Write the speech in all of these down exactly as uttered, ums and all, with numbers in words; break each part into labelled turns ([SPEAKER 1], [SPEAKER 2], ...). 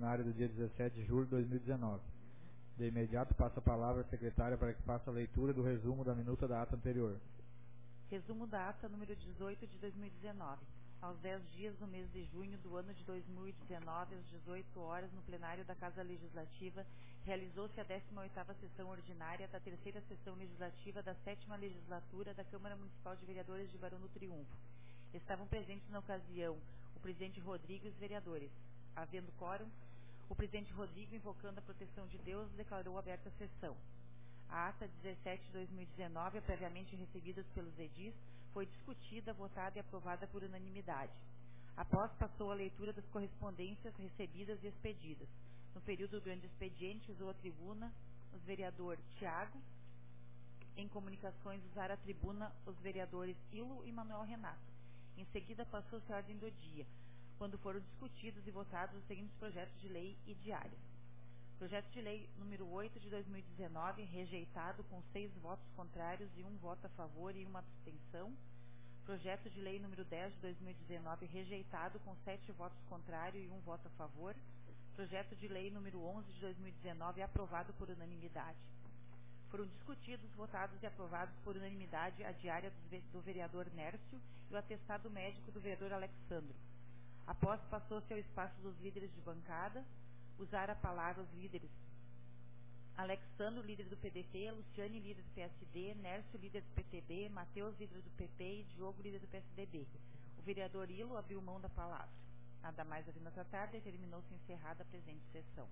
[SPEAKER 1] ordinária do dia dezessete de julho de dois mil e dezenove. De imediato, passo a palavra à secretária para que faça a leitura do resumo da minuta da ata anterior.
[SPEAKER 2] Resumo da ata número dezoito de dois mil e dezenove. Aos dez dias do mês de junho do ano de dois mil e dezenove, às dezoito horas, no plenário da Casa Legislativa, realizou-se a décima oitava sessão ordinária da terceira sessão legislativa da sétima legislatura da Câmara Municipal de Vereadores de Barão do Triunfo. Estavam presentes na ocasião o presidente Rodrigo e os vereadores. Havendo quórum, o presidente Rodrigo, invocando a proteção de Deus, declarou aberta a sessão. A ata dezessete de dois mil e dezenove, previamente recebidas pelos edis, foi discutida, votada e aprovada por unanimidade. Após, passou a leitura das correspondências recebidas e expedidas. No período do grande expediente, usou a tribuna os vereador Tiago. Em comunicações, usaram a tribuna os vereadores Ilo e Manuel Renato. Em seguida, passou-se a ordem do dia, quando foram discutidos e votados os seguintes projetos de lei e diárias. Projeto de lei número oito de dois mil e dezenove, rejeitado com seis votos contrários e um voto a favor e uma abstenção. Projeto de lei número dez de dois mil e dezenove, rejeitado com sete votos contrários e um voto a favor. Projeto de lei número onze de dois mil e dezenove, aprovado por unanimidade. Foram discutidos, votados e aprovados por unanimidade a diária do vereador Nércio e o atestado médico do vereador Alexandro. Após, passou-se ao espaço dos líderes de bancada. Usar a palavra os líderes Alexandro, líder do P D T, Luciane, líder do P S D, Nércio, líder do P T B, Matheus, líder do P P e Diogo, líder do P S D B. O vereador Ilo abriu mão da palavra. Nada mais havendo a tratar, determinou-se encerrada a presente sessão.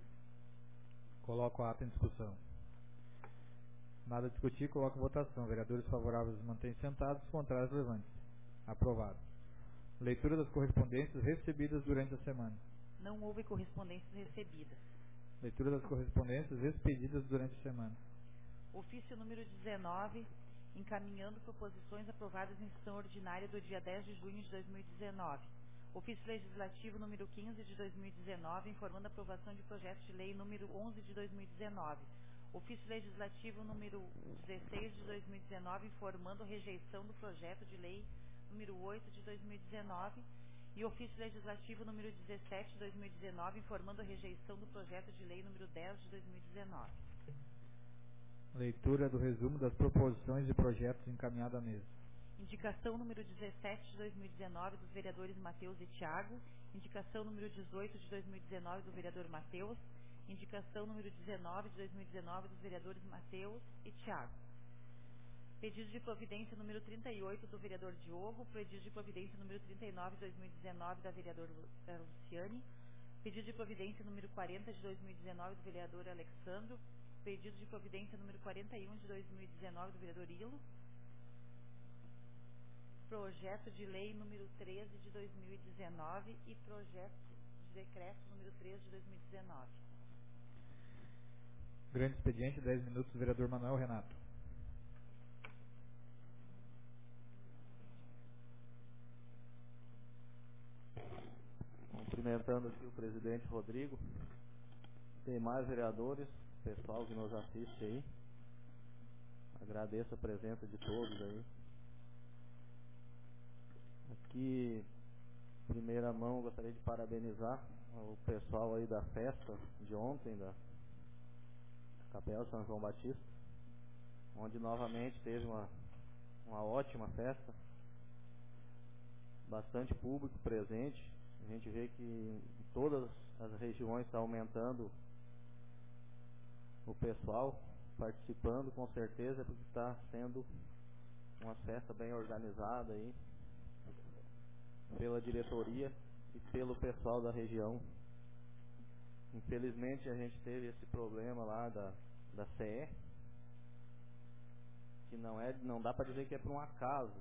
[SPEAKER 1] Coloco a ata em discussão. Nada a discutir, coloco em votação. Vereadores favoráveis mantêm sentados, contrários levantes. Aprovado. Leitura das correspondências recebidas durante a semana.
[SPEAKER 2] Não houve correspondências recebidas.
[SPEAKER 1] Leitura das correspondências expedidas durante a semana.
[SPEAKER 2] Ofício número dezenove, encaminhando proposições aprovadas em sessão ordinária do dia dez de junho de dois mil e dezenove. Ofício legislativo número quinze de dois mil e dezenove, informando a aprovação de projeto de lei número onze de dois mil e dezenove. Ofício legislativo número dezesseis de dois mil e dezenove, informando a rejeição do projeto de lei número oito de dois mil e dezenove. E ofício legislativo número dezessete de dois mil e dezenove, informando a rejeição do projeto de lei número dez de dois mil e dezenove.
[SPEAKER 1] Leitura do resumo das proposições e projetos encaminhado à mesa.
[SPEAKER 2] Indicação número dezessete de dois mil e dezenove dos vereadores Matheus e Tiago. Indicação número dezoito de dois mil e dezenove do vereador Matheus. Indicação número dezenove de dois mil e dezenove dos vereadores Matheus e Tiago. Pedido de providência número trinta e oito do vereador Diogo. Pedido de providência número trinta e nove de dois mil e dezenove da vereadora Luciane. Pedido de providência número quarenta de dois mil e dezenove do vereador Alexandro. Pedido de providência número quarenta e um de dois mil e dezenove do vereador Ilo. Projeto de lei número treze de dois mil e dezenove e projeto de decreto número treze de dois mil e dezenove.
[SPEAKER 1] Grande expediente, dez minutos, vereador Manuel Renato.
[SPEAKER 3] Cumprimentando aqui o presidente Rodrigo, tem mais vereadores, pessoal que nos assiste aí. Agradeço a presença de todos aí. Aqui, em primeira mão, gostaria de parabenizar o pessoal aí da festa de ontem, da Capela São João Batista, onde novamente teve uma, uma ótima festa, bastante público presente. A gente vê que em todas as regiões está aumentando o pessoal participando, com certeza, porque está sendo uma festa bem organizada aí pela diretoria e pelo pessoal da região. Infelizmente a gente teve esse problema lá da, da C E, que não, é, não dá para dizer que é por um acaso.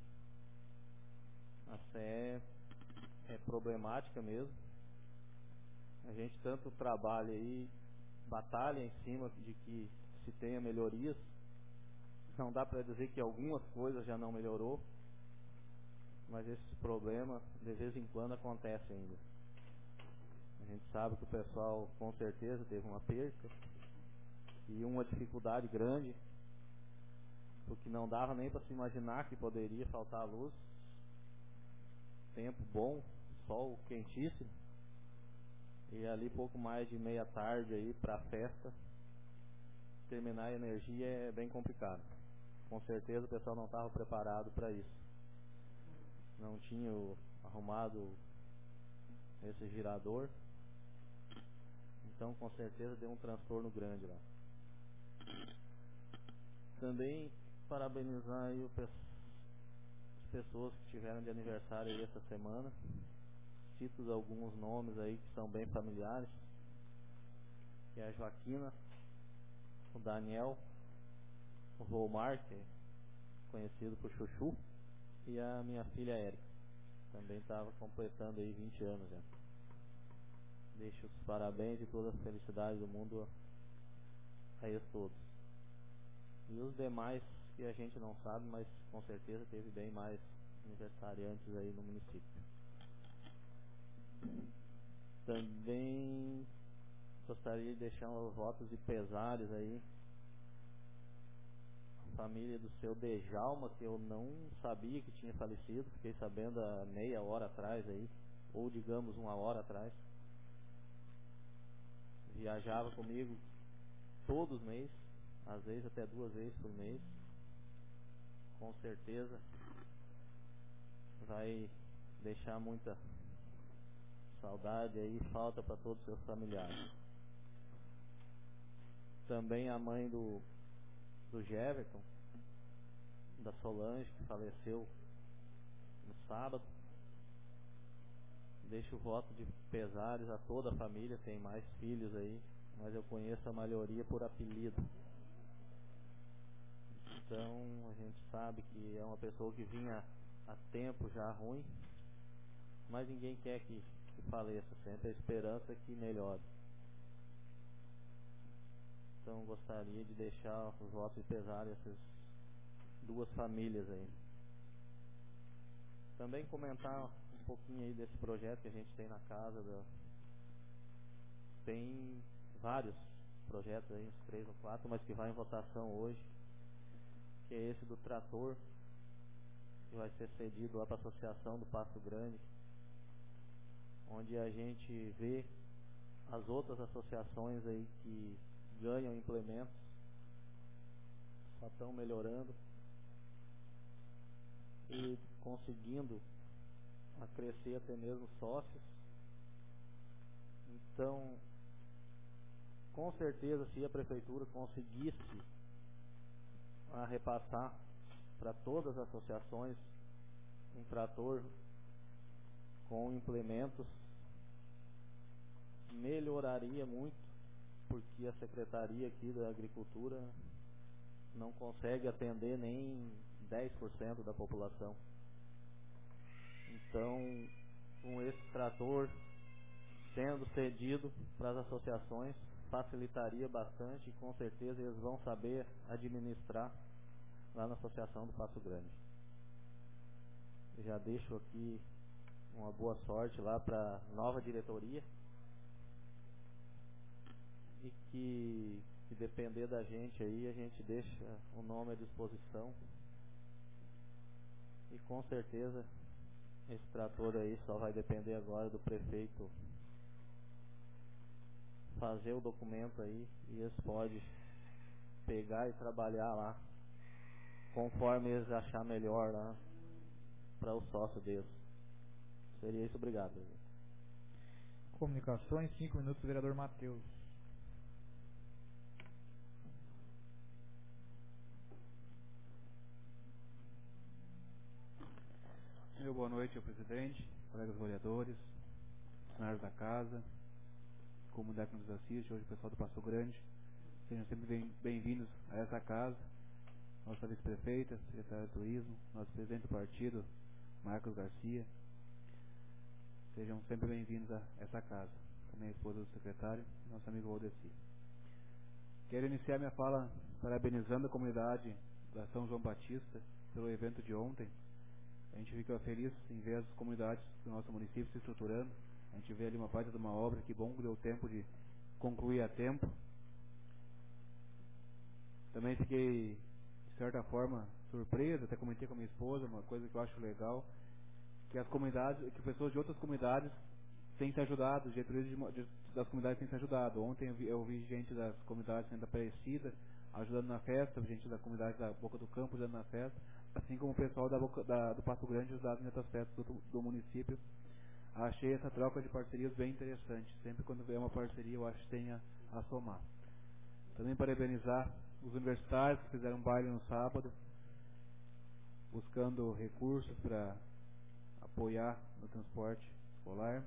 [SPEAKER 3] A C E é problemática mesmo. A gente tanto trabalha aí, batalha em cima de que se tenha melhorias. Não dá para dizer que algumas coisas já não melhorou, mas esses problemas de vez em quando acontecem ainda. A gente sabe que o pessoal com certeza teve uma perca e uma dificuldade grande, porque não dava nem para se imaginar que poderia faltar luz. Tempo bom, sol quentíssimo, E ali pouco mais de meia tarde aí para a festa, terminar a energia é bem complicado. Com certeza o pessoal não estava preparado para isso. Não tinha arrumado esse girador. Então com certeza deu um transtorno grande lá. Também parabenizar aí o pe- as pessoas que tiveram de aniversário aí essa semana. Cito alguns nomes aí que são bem familiares, que é a Joaquina, o Daniel, o Volmar, que é conhecido por Chuchu, e a minha filha Érica, também estava completando aí vinte anos já. Deixo os parabéns e toda a felicidade do mundo a eles todos. E os demais que a gente não sabe, mas com certeza teve bem mais aniversariantes aí no município. Também gostaria de deixar os votos de pesares aí a família do seu Dejalma, que eu não sabia que tinha falecido, fiquei sabendo há meia hora atrás aí, ou digamos uma hora atrás. Viajava comigo todos os meses, às vezes até duas vezes por mês. Com certeza vai deixar muita saudade aí, falta para todos os seus familiares. Também a mãe do, do Jeverton, da Solange, que faleceu no sábado. Deixo o voto de pesares a toda a família, tem mais filhos aí, mas eu conheço a maioria por apelido. Então a gente sabe que é uma pessoa que vinha há tempo já ruim, mas ninguém quer que, que faleça, sempre a esperança é que melhore. Então gostaria de deixar os votos de pesar essas duas famílias aí. Também comentar um pouquinho aí desse projeto que a gente tem na casa. Da... Tem vários projetos aí, uns três ou quatro, mas que vai em votação hoje, que é esse do trator, que vai ser cedido lá para a Associação do Passo Grande, onde a gente vê as outras associações aí que ganham implementos, só estão melhorando e conseguindo a crescer até mesmo sócios. Então, com certeza, se a prefeitura conseguisse a repassar para todas as associações um trator com implementos, melhoraria muito, porque a Secretaria aqui da Agricultura não consegue atender nem dez por cento da população. Então, com esse trator sendo cedido para as associações, facilitaria bastante e com certeza eles vão saber administrar lá na Associação do Passo Grande. Já deixo aqui uma boa sorte lá para a nova diretoria e que, que depender da gente aí, a gente deixa o nome à disposição e com certeza esse trator aí só vai depender agora do prefeito fazer o documento aí e eles podem pegar e trabalhar lá conforme eles achar melhor lá para o sócio deles. Seria isso, obrigado.
[SPEAKER 1] Comunicações, cinco minutos, vereador Matheus.
[SPEAKER 4] Meu boa noite ao presidente, colegas vereadores, funcionários da casa, comunidade que nos assiste, hoje o pessoal do Passo Grande. Sejam sempre bem-vindos a essa casa, nossa vice-prefeita, secretária de turismo, nosso presidente do partido, Marcos Garcia. Sejam sempre bem-vindos a essa casa. Também a esposa do secretário, nosso amigo Valdeci. Quero iniciar minha fala parabenizando a comunidade da São João Batista pelo evento de ontem. A gente fica feliz em ver as comunidades do nosso município se estruturando. A gente vê ali uma parte de uma obra, que bom que deu tempo de concluir a tempo. Também fiquei, de certa forma, surpreso, até comentei com a minha esposa, uma coisa que eu acho legal, que as comunidades, que pessoas de outras comunidades têm se ajudado, os diretores de, de, das comunidades têm se ajudado. Ontem eu vi, eu vi gente das comunidades da Aparecida ajudando na festa, gente da comunidade da Boca do Campo ajudando na festa, assim como o pessoal da Boca, da, do Passo Grande ajudado em outras festas do, do município. Achei essa troca de parcerias bem interessante. Sempre quando vem uma parceria, eu acho que tem a, a somar. Também parabenizar os universitários que fizeram um baile no sábado, buscando recursos para apoiar no transporte escolar.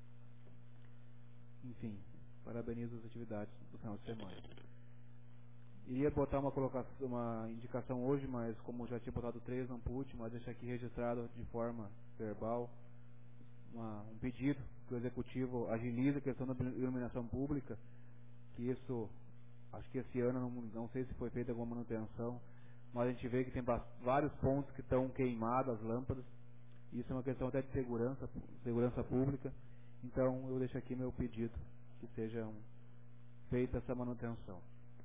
[SPEAKER 4] Enfim, parabenizo as atividades do final de semana. Iria botar uma, colocação, uma indicação hoje, mas como já tinha botado três, não pude, mas deixar aqui registrado de forma verbal uma, um pedido que o Executivo agilize a questão da iluminação pública, que isso, acho que esse ano, não, não sei se foi feita alguma manutenção, mas a gente vê que tem vários pontos que estão queimados, as lâmpadas. Isso é uma questão até de segurança, segurança pública. Então eu deixo aqui meu pedido que seja um, feita essa manutenção.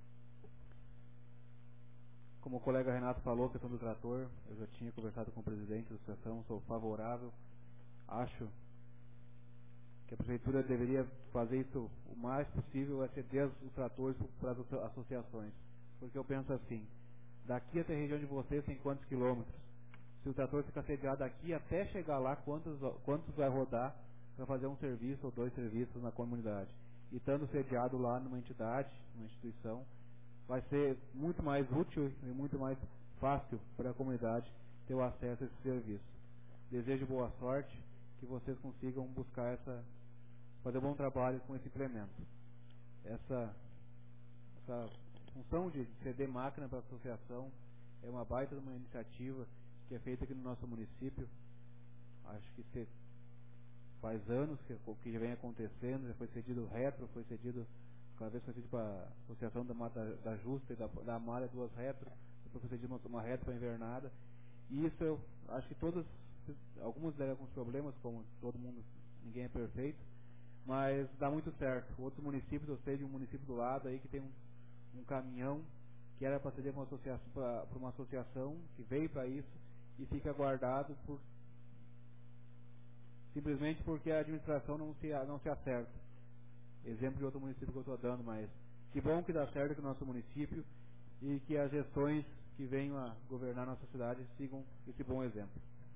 [SPEAKER 4] Como o colega Renato falou, a questão do trator, eu já tinha conversado com o presidente da associação, sou favorável. Acho que a prefeitura deveria fazer isso o mais possível, é ceder os tratores para as associações. Porque eu penso assim, daqui até a região de vocês tem quantos quilômetros? Se o trator ficar sediado aqui, até chegar lá, quantos, quantos vai rodar para fazer um serviço ou dois serviços na comunidade? E estando sediado lá numa entidade, numa instituição, vai ser muito mais útil e muito mais fácil para a comunidade ter o acesso a esse serviço. Desejo boa sorte, que vocês consigam buscar essa, fazer um bom trabalho com esse implemento. Essa, essa função de ceder máquina para a associação é uma baita de uma iniciativa que é feita aqui no nosso município. Acho que se, faz anos que, que já vem acontecendo, já foi cedido retro, foi cedido, cada vez foi cedido para a Associação da Mata da Justa e da, da Amália, duas retro, depois foi cedido uma, uma retro para a Invernada. E isso eu acho que todas, alguns deram alguns problemas, como todo mundo, ninguém é perfeito, mas dá muito certo. Outros municípios, eu sei de um município do lado aí que tem um, um caminhão que era para ceder para uma associação, para uma associação que veio para isso e fica guardado por, simplesmente porque a administração não se, não se acerta. Exemplo de outro município que eu estou dando, mas que bom que dá certo aqui no nosso município e que as gestões que venham a governar nossa cidade sigam esse bom exemplo.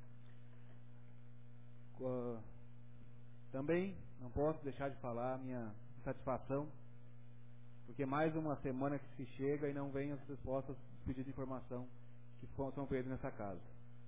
[SPEAKER 4] Uh, também não posso deixar de falar a minha satisfação, porque mais uma semana que se chega e não vem as respostas dos pedidos de informação que são feitos nessa casa.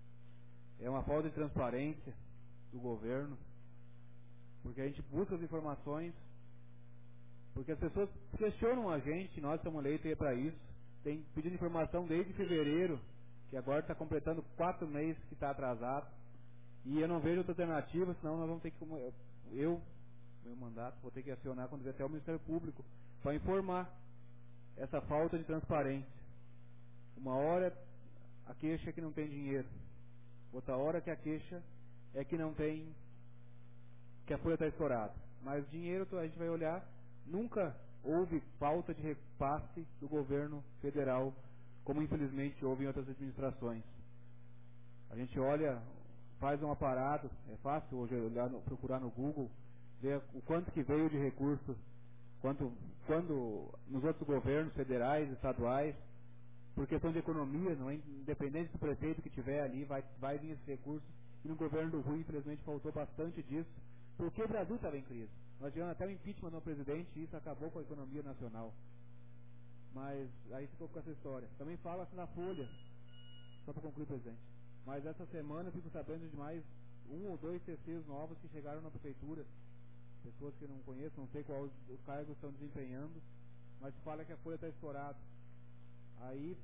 [SPEAKER 4] É uma falta de transparência do governo, porque a gente busca as informações, porque as pessoas questionam a gente, nós estamos eleitos para isso, tem pedido informação desde fevereiro, que agora está completando quatro meses que está atrasado, e eu não vejo outra alternativa, senão nós vamos ter que, eu, meu mandato, vou ter que acionar quando vier até o Ministério Público, para informar essa falta de transparência. Uma hora a queixa é que não tem dinheiro, outra hora que a queixa é que não tem, que a folha está estourada. Mas dinheiro a gente vai olhar, nunca houve falta de repasse do governo federal, como infelizmente houve em outras administrações. A gente olha, faz um aparato, é fácil hoje olhar no, procurar no Google, ver o quanto que veio de recursos, quanto, quando nos outros governos federais, estaduais, por questão de economia, não é, independente do prefeito que tiver ali, vai, vai vir esse recurso. E no governo do Rui, infelizmente, faltou bastante disso, porque o Brasil estava em crise. Nós tivemos até o impeachment do presidente e isso acabou com a economia nacional. Mas aí ficou com essa história. Também fala-se na Folha, só para concluir, presidente. Mas essa semana eu fico sabendo de mais um ou dois T Cs novos que chegaram na prefeitura. Pessoas que eu não conheço, não sei qual os, os cargos estão desempenhando, mas fala que a Folha está estourada. Aí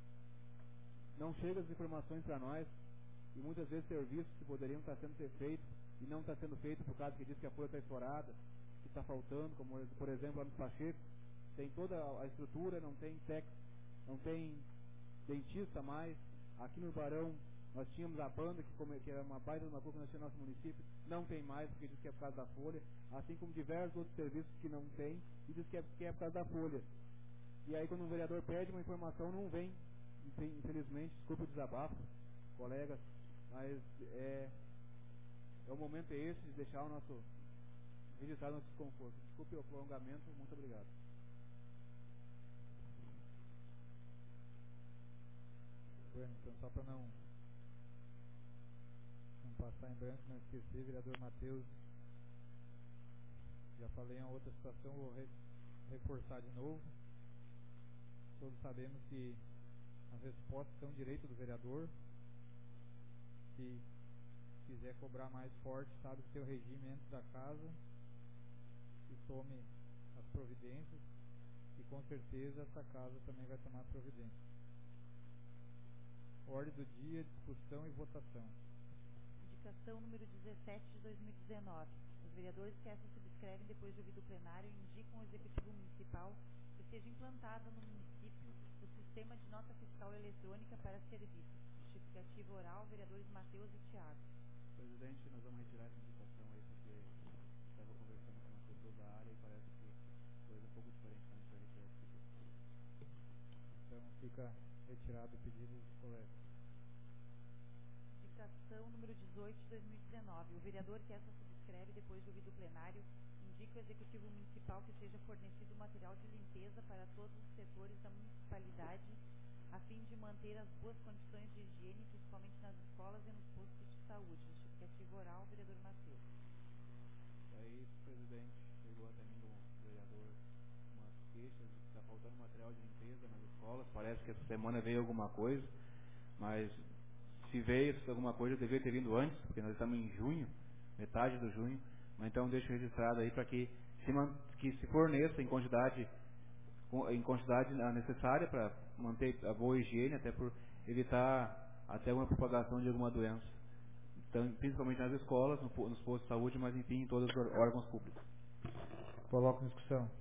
[SPEAKER 4] não chegam as informações para nós e muitas vezes serviços que poderiam estar sendo feitos e não está sendo feito por causa que diz que a folha está estourada, que está faltando, como por exemplo lá no Pacheco, tem toda a estrutura, não tem técnico, não tem dentista mais. Aqui no Barão nós tínhamos a banda que, come, que era uma baita de uma coisa que nós tínhamos no nosso município, não tem mais porque diz que é por causa da folha, assim como diversos outros serviços que não tem e diz que é, que é por causa da folha. E aí quando um vereador pede uma informação, não vem, infelizmente, desculpe o desabafo, colegas, mas é, é o momento é esse de deixar o nosso, registrado nosso desconforto. Desculpe o prolongamento, muito obrigado.
[SPEAKER 1] Bueno, então só para não, não passar em branco, não esquecer, vereador Matheus, já falei em outra situação, vou re, reforçar de novo. Todos sabemos que as respostas são direito do vereador. Se quiser cobrar mais forte, sabe que tem o regime dentro da casa, que tome as providências, e com certeza essa casa também vai tomar providência. Ordem do dia, discussão e votação.
[SPEAKER 2] Indicação número dezessete de dois mil e dezenove. Os vereadores que essa subscrevem depois de ouvido o plenário indicam ao Executivo Municipal que seja implantado no município o sistema de nota fiscal eletrônica para serviços. Justificativa oral, vereadores Matheus e Thiago.
[SPEAKER 4] Presidente, nós vamos retirar essa indicação aí, porque estava conversando com uma pessoa da área e parece que coisa um pouco diferente, então a gente vai retirar esse pedido.
[SPEAKER 1] Então fica retirado o pedido dos colegas.
[SPEAKER 2] Indicação número dezoito de dois mil e dezenove. O vereador que essa subscreve depois de ouvido o plenário indica ao Executivo Municipal que seja fornecido material de limpeza para todos os setores da municipalidade a fim de manter as boas condições de higiene, principalmente nas escolas e nos postos de saúde. Justificativa oral, vereador Matheus.
[SPEAKER 4] Aí, presidente, chegou até mim do vereador umas queixas de que está faltando material de limpeza nas escolas. Parece que essa semana veio alguma coisa, mas se veio alguma coisa, deveria ter vindo antes, porque nós estamos em junho, metade do junho. Mas então deixo registrado aí para que se, que se forneça em quantidade em quantidade necessária para manter a boa higiene, até por evitar até uma propagação de alguma doença, então, principalmente nas escolas, nos postos de saúde, mas enfim, em todos os órgãos públicos.
[SPEAKER 1] Coloco em discussão.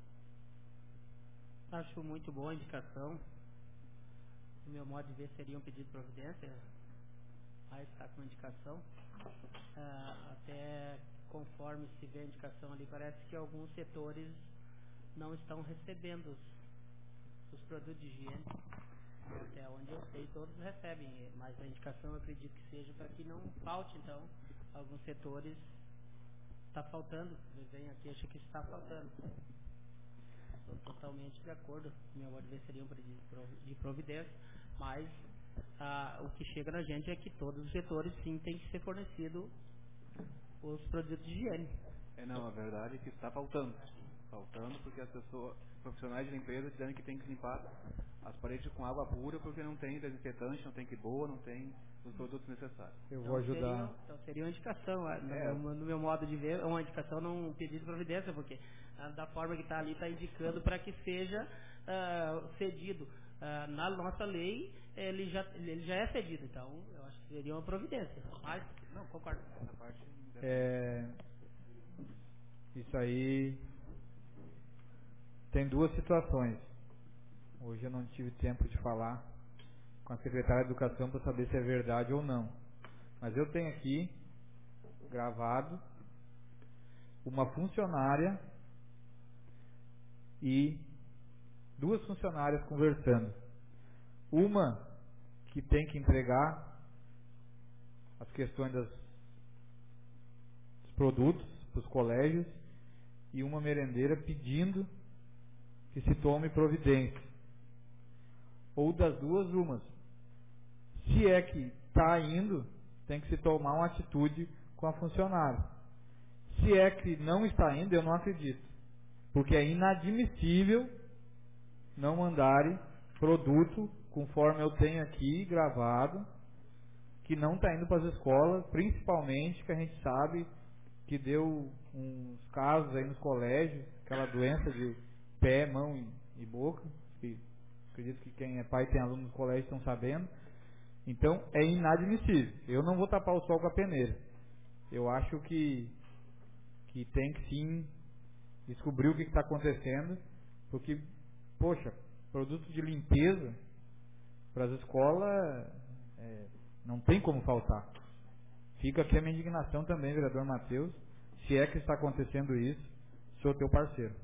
[SPEAKER 5] Acho muito boa a indicação. No meu modo de ver, seria um pedido de providência, mas está com a indicação. Ah, até conforme se vê a indicação ali, parece que alguns setores não estão recebendo os, os produtos de higiene. Até onde eu sei, todos recebem, mas a indicação eu acredito que seja para que não falte, então, alguns setores está faltando. Vem aqui, acho que está faltando. Estou totalmente de acordo. Meu modo de ver seria um pedido de providência, mas ah, o que chega na gente é que todos os setores sim têm que ser fornecido os produtos de higiene.
[SPEAKER 4] É, não, a verdade é que está faltando. Faltando porque as pessoas, profissionais de limpeza, dizendo que tem que limpar as paredes com água pura porque não tem desinfetante, não tem que boa, não tem os produtos necessários.
[SPEAKER 1] Eu
[SPEAKER 5] então,
[SPEAKER 1] vou ajudar.
[SPEAKER 5] Seria, então seria uma indicação, no,
[SPEAKER 4] É.
[SPEAKER 5] meu, no meu modo de ver, uma indicação, não um pedido de providência, porque ah, da forma que está ali, está indicando para que seja ah, cedido. Ah, na nossa lei, ele já, ele já é cedido, então eu acho que seria uma providência. Mas, não, concordo.
[SPEAKER 4] Essa parte
[SPEAKER 1] É, isso aí tem duas situações. Hoje eu não tive tempo de falar com a secretária de Educação para saber se é verdade ou não. Mas eu tenho aqui gravado uma funcionária e duas funcionárias conversando. Uma que tem que entregar as questões das, dos produtos para os colégios e uma merendeira pedindo que se tome providência. Ou das duas, umas. Se é que está indo, tem que se tomar uma atitude com a funcionária. Se é que não está indo, eu não acredito. Porque é inadmissível não mandarem produto, conforme eu tenho aqui gravado, que não está indo para as escolas, principalmente que a gente sabe que deu uns casos aí nos colégios, aquela doença de pé, mão e, e boca, que acredito que quem é pai e tem aluno no colégio estão sabendo. Então é inadmissível. Eu não vou tapar o sol com a peneira. Eu acho que, que tem que sim descobrir o que está acontecendo, porque, poxa, produto de limpeza para as escolas é, não tem como faltar. Fica aqui a minha indignação também, vereador Matheus, se é que está acontecendo isso, sou teu parceiro.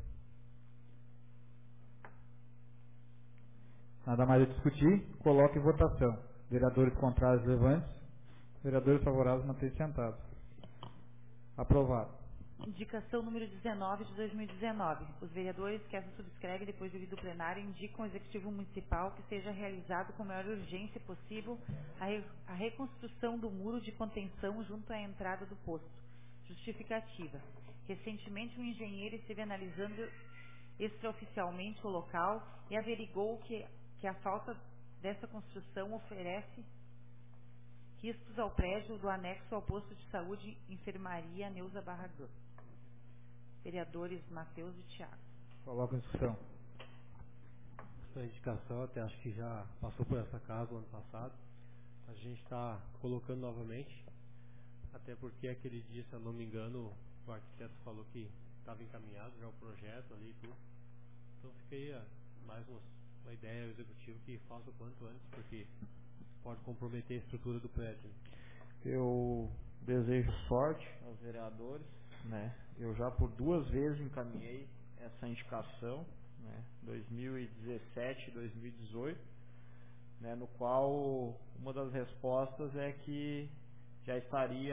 [SPEAKER 1] Nada mais a discutir, coloque em votação. Vereadores contrários, levantes. Vereadores favoráveis, mantém sentados. Aprovado.
[SPEAKER 2] Indicação número dezenove de dois mil e dezenove. Os vereadores que essa subscreve depois de ouvido o plenário indicam ao Executivo Municipal que seja realizado com a maior urgência possível a, re a reconstrução do muro de contenção junto à entrada do posto. Justificativa. Recentemente um engenheiro esteve analisando extraoficialmente o local e averigou que, que a falta dessa construção oferece riscos ao prédio do anexo ao posto de saúde Enfermaria Neuza Barragão. Vereadores Matheus e Thiago.
[SPEAKER 1] Coloco em discussão.
[SPEAKER 6] Essa indicação até acho que já passou por essa casa no ano passado. A gente está colocando novamente, até porque aquele dia, se eu não me engano, o arquiteto falou que estava encaminhado já o projeto ali e tudo. Então fiquei a, mais uma, uma ideia ao executivo que faça o quanto antes, porque pode comprometer a estrutura do prédio.
[SPEAKER 3] Eu desejo sorte aos vereadores, né? Eu já por duas vezes encaminhei essa indicação, né? dois mil e dezessete e dois mil e dezoito, né? No qual uma das respostas é que já estaria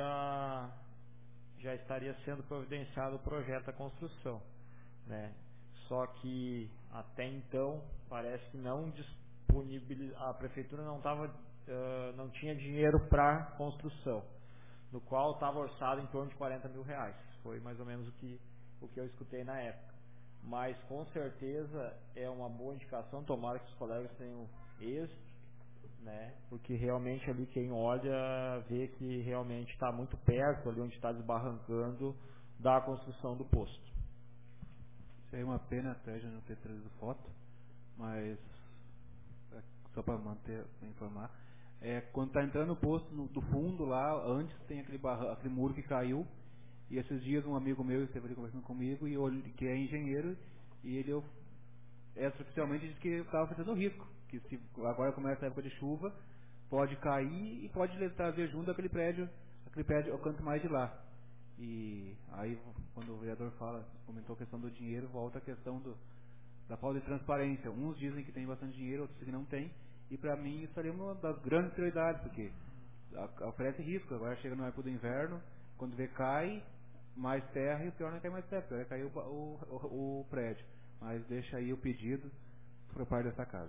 [SPEAKER 3] já estaria sendo providenciado o projeto da construção, né? Só que até então parece que não disponibiliz... a prefeitura não estava Uh, não tinha dinheiro para construção, no qual estava orçado em torno de quarenta mil reais. Foi mais ou menos o que, o que eu escutei na época. Mas com certeza é uma boa indicação, tomara que os colegas tenham êxito, né? Porque realmente ali quem olha vê que realmente está muito perto, ali onde está desbarrancando, da construção do posto.
[SPEAKER 4] Isso aí é uma pena até já não ter trazido foto, mas só para manter, para informar. É, quando está entrando no posto no, do fundo lá, antes tem aquele, barra, aquele muro que caiu, e esses dias um amigo meu esteve ali conversando comigo, e eu, que é engenheiro, e ele extraoficialmente disse que estava fazendo risco, que se agora começa a época de chuva, pode cair e pode trazer junto aquele prédio, aquele prédio ao canto mais de lá. E aí quando o vereador fala, comentou a questão do dinheiro, volta a questão do, da falta de transparência. Uns dizem que tem bastante dinheiro, outros que não tem. E para mim isso seria uma das grandes prioridades, porque oferece risco. Agora chega na época do inverno, quando vê cai mais terra, e o pior não é cair mais terra, vai cair o, o, o, o prédio. Mas deixa aí o pedido por parte dessa casa.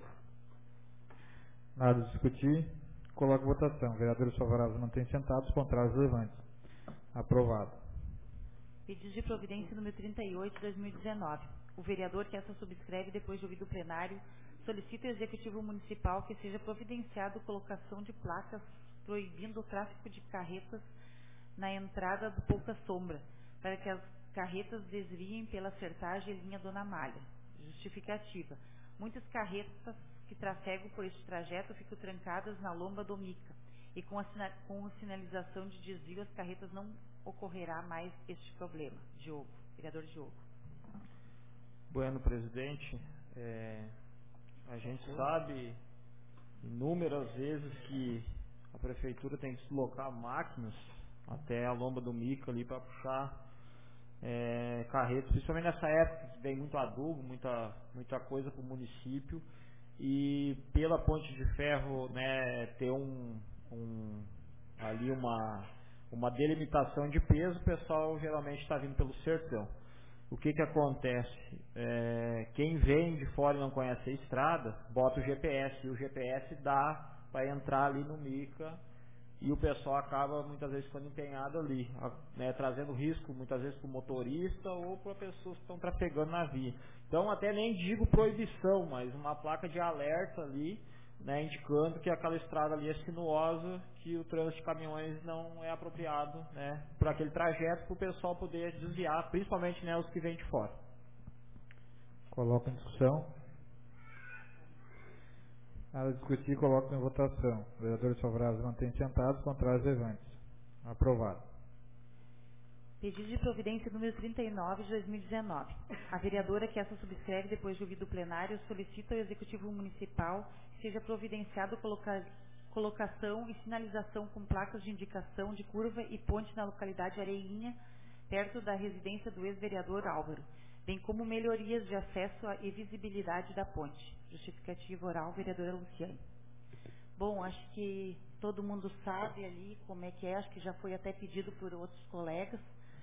[SPEAKER 1] Nada a discutir. Coloco votação. Vereadores favoráveis mantêm sentados, contrários levantes. Aprovado.
[SPEAKER 2] Pedido de providência número trinta e oito de dois mil e dezenove. O vereador que essa subscreve depois de ouvido o plenário solicita ao Executivo Municipal que seja providenciado a colocação de placas proibindo o tráfego de carretas na entrada do Pouca Sombra, para que as carretas desviem pela Sertagem e linha Dona Amália. Justificativa. Muitas carretas que trafegam por este trajeto ficam trancadas na lomba do Mica, e com a, com a sinalização de desvio as carretas não ocorrerá mais este problema. Diogo, vereador Diogo.
[SPEAKER 3] Bueno, presidente, é, a gente sabe inúmeras vezes que a prefeitura tem que deslocar máquinas até a lomba do Mica ali para puxar é, carretas, principalmente nessa época que vem muito adubo, muita, muita coisa para o município, e pela ponte de ferro, né, ter um, um ali uma, uma delimitação de peso, o pessoal geralmente está vindo pelo sertão. O que que acontece? É, quem vem de fora e não conhece a estrada, bota o G P S, e o G P S dá para entrar ali no Mica, e o pessoal acaba muitas vezes ficando empenhado ali, né, trazendo risco muitas vezes para o motorista ou para pessoas que estão trafegando na via. Então até nem digo proibição, mas uma placa de alerta ali, né, indicando que aquela estrada ali é sinuosa, que o trânsito de caminhões não é apropriado, né, por aquele trajeto, para o pessoal poder desviar, principalmente, né, os que vêm de fora.
[SPEAKER 1] Coloco em discussão. Nada a discutir, coloco em votação. Vereadores favoráveis mantêm sentados, contrários levantes. Aprovado.
[SPEAKER 2] Pedido de providência número trinta e nove de dois mil e dezenove. A vereadora que essa subscreve depois de ouvido o plenário solicita ao Executivo Municipal que seja providenciado coloca, colocação e sinalização com placas de indicação de curva e ponte na localidade Areinha, perto da residência do ex-vereador Álvaro, bem como melhorias de acesso e visibilidade da ponte. Justificativa oral, vereadora Luciane. Bom, acho que todo mundo sabe ali como é que é, acho que já foi até pedido por outros colegas.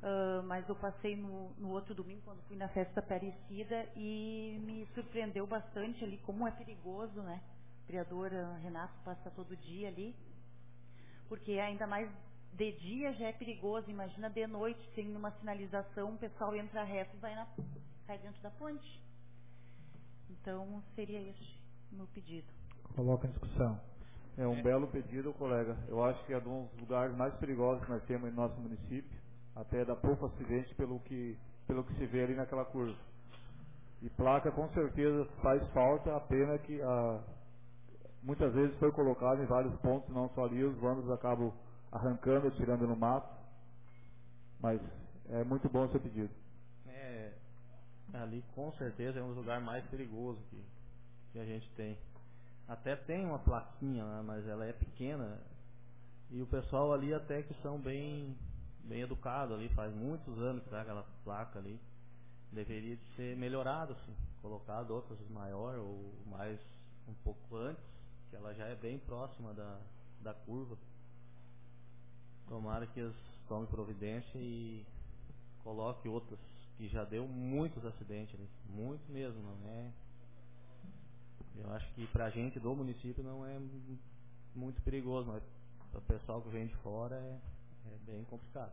[SPEAKER 2] uh, mas eu passei no, no outro domingo, quando fui na festa Aparecida, e me surpreendeu bastante ali como é perigoso, né? O vereador uh, Renato passa todo dia ali, porque ainda mais de dia já é perigoso, imagina de noite, sem uma sinalização, o pessoal entra reto e vai na, cai dentro da ponte. Então, seria esse o meu pedido.
[SPEAKER 1] Coloca em discussão.
[SPEAKER 3] É um é. belo pedido, colega. Eu acho que é um dos lugares mais perigosos que nós temos em nosso município. Até dá pouco acidente pelo que, pelo que se vê ali naquela curva. E placa com certeza faz falta, a pena que a, muitas vezes foi colocado em vários pontos, não só ali, os vândalos acabam arrancando, tirando no mato. Mas é muito bom o seu pedido.
[SPEAKER 7] É, ali com certeza é um dos lugares mais perigosos que, que a gente tem. Até tem uma plaquinha lá, mas ela é pequena. E o pessoal ali até que são bem, bem educados ali, faz muitos anos que tá aquela placa ali. Deveria de ser melhorado, sim, colocado outras maior ou mais um pouco antes, que ela já é bem próxima da, da curva. Tomara que eles tomem providência e coloque outras, que já deu muitos acidentes ali, muito mesmo, não é? Eu acho que pra gente do município não é muito perigoso, mas para o pessoal que vem de fora é, é bem complicado.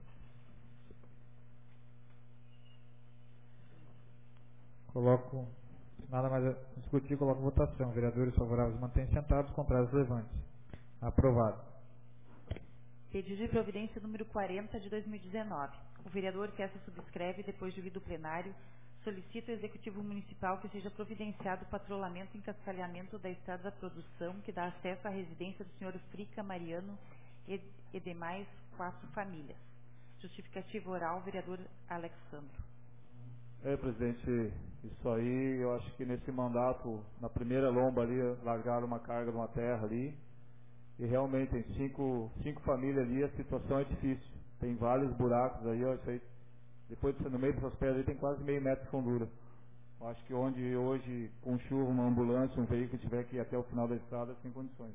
[SPEAKER 1] Coloco, nada mais a discutir, coloco votação. Vereadores favoráveis mantêm sentados, contrários levantes. Aprovado.
[SPEAKER 2] Pedido de providência número quarenta de dois mil e dezenove. O vereador que essa subscreve, depois de ouvido o plenário, solicita ao Executivo Municipal que seja providenciado o patrulhamento e encascalhamento da estrada da produção que dá acesso à residência do senhor Frica Mariano e, e demais quatro famílias. Justificativa oral, vereador Alexandro.
[SPEAKER 3] É, presidente, isso aí, eu acho que nesse mandato, na primeira lomba ali, largaram uma carga de uma terra ali, e realmente tem cinco, cinco famílias ali, a situação é difícil. Tem vários buracos aí, ó, isso aí, depois no meio dessas pedras aí tem quase meio metro de fundura. Eu acho que onde hoje, com chuva, uma ambulância, um veículo tiver que ir até o final da estrada, sem condições.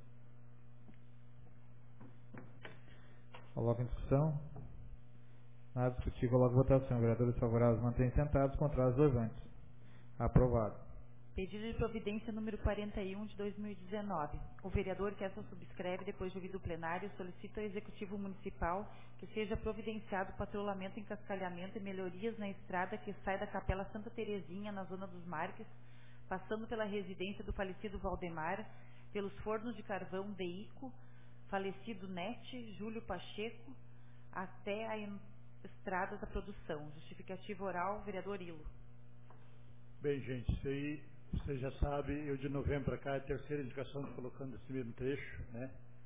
[SPEAKER 1] Coloca em discussão. Nada discutir, coloca votação. Vereadores favoráveis mantêm sentados, contrários levantes. Aprovado.
[SPEAKER 2] Pedido de providência número quarenta e um de dois mil e dezenove. O vereador que essa subscreve, depois de ouvido o plenário, solicita ao Executivo Municipal que seja providenciado patrulhamento, encascalhamento e melhorias na estrada que sai da Capela Santa Terezinha, na Zona dos Marques, passando pela residência do falecido Valdemar, pelos fornos de carvão de Ico, falecido Nete, Júlio Pacheco, até a estrada da produção. Justificativa oral, vereador Ilo.
[SPEAKER 8] Bem, gente, isso aí, você já sabe, eu de novembro para cá é a terceira indicação de colocando esse mesmo trecho, né?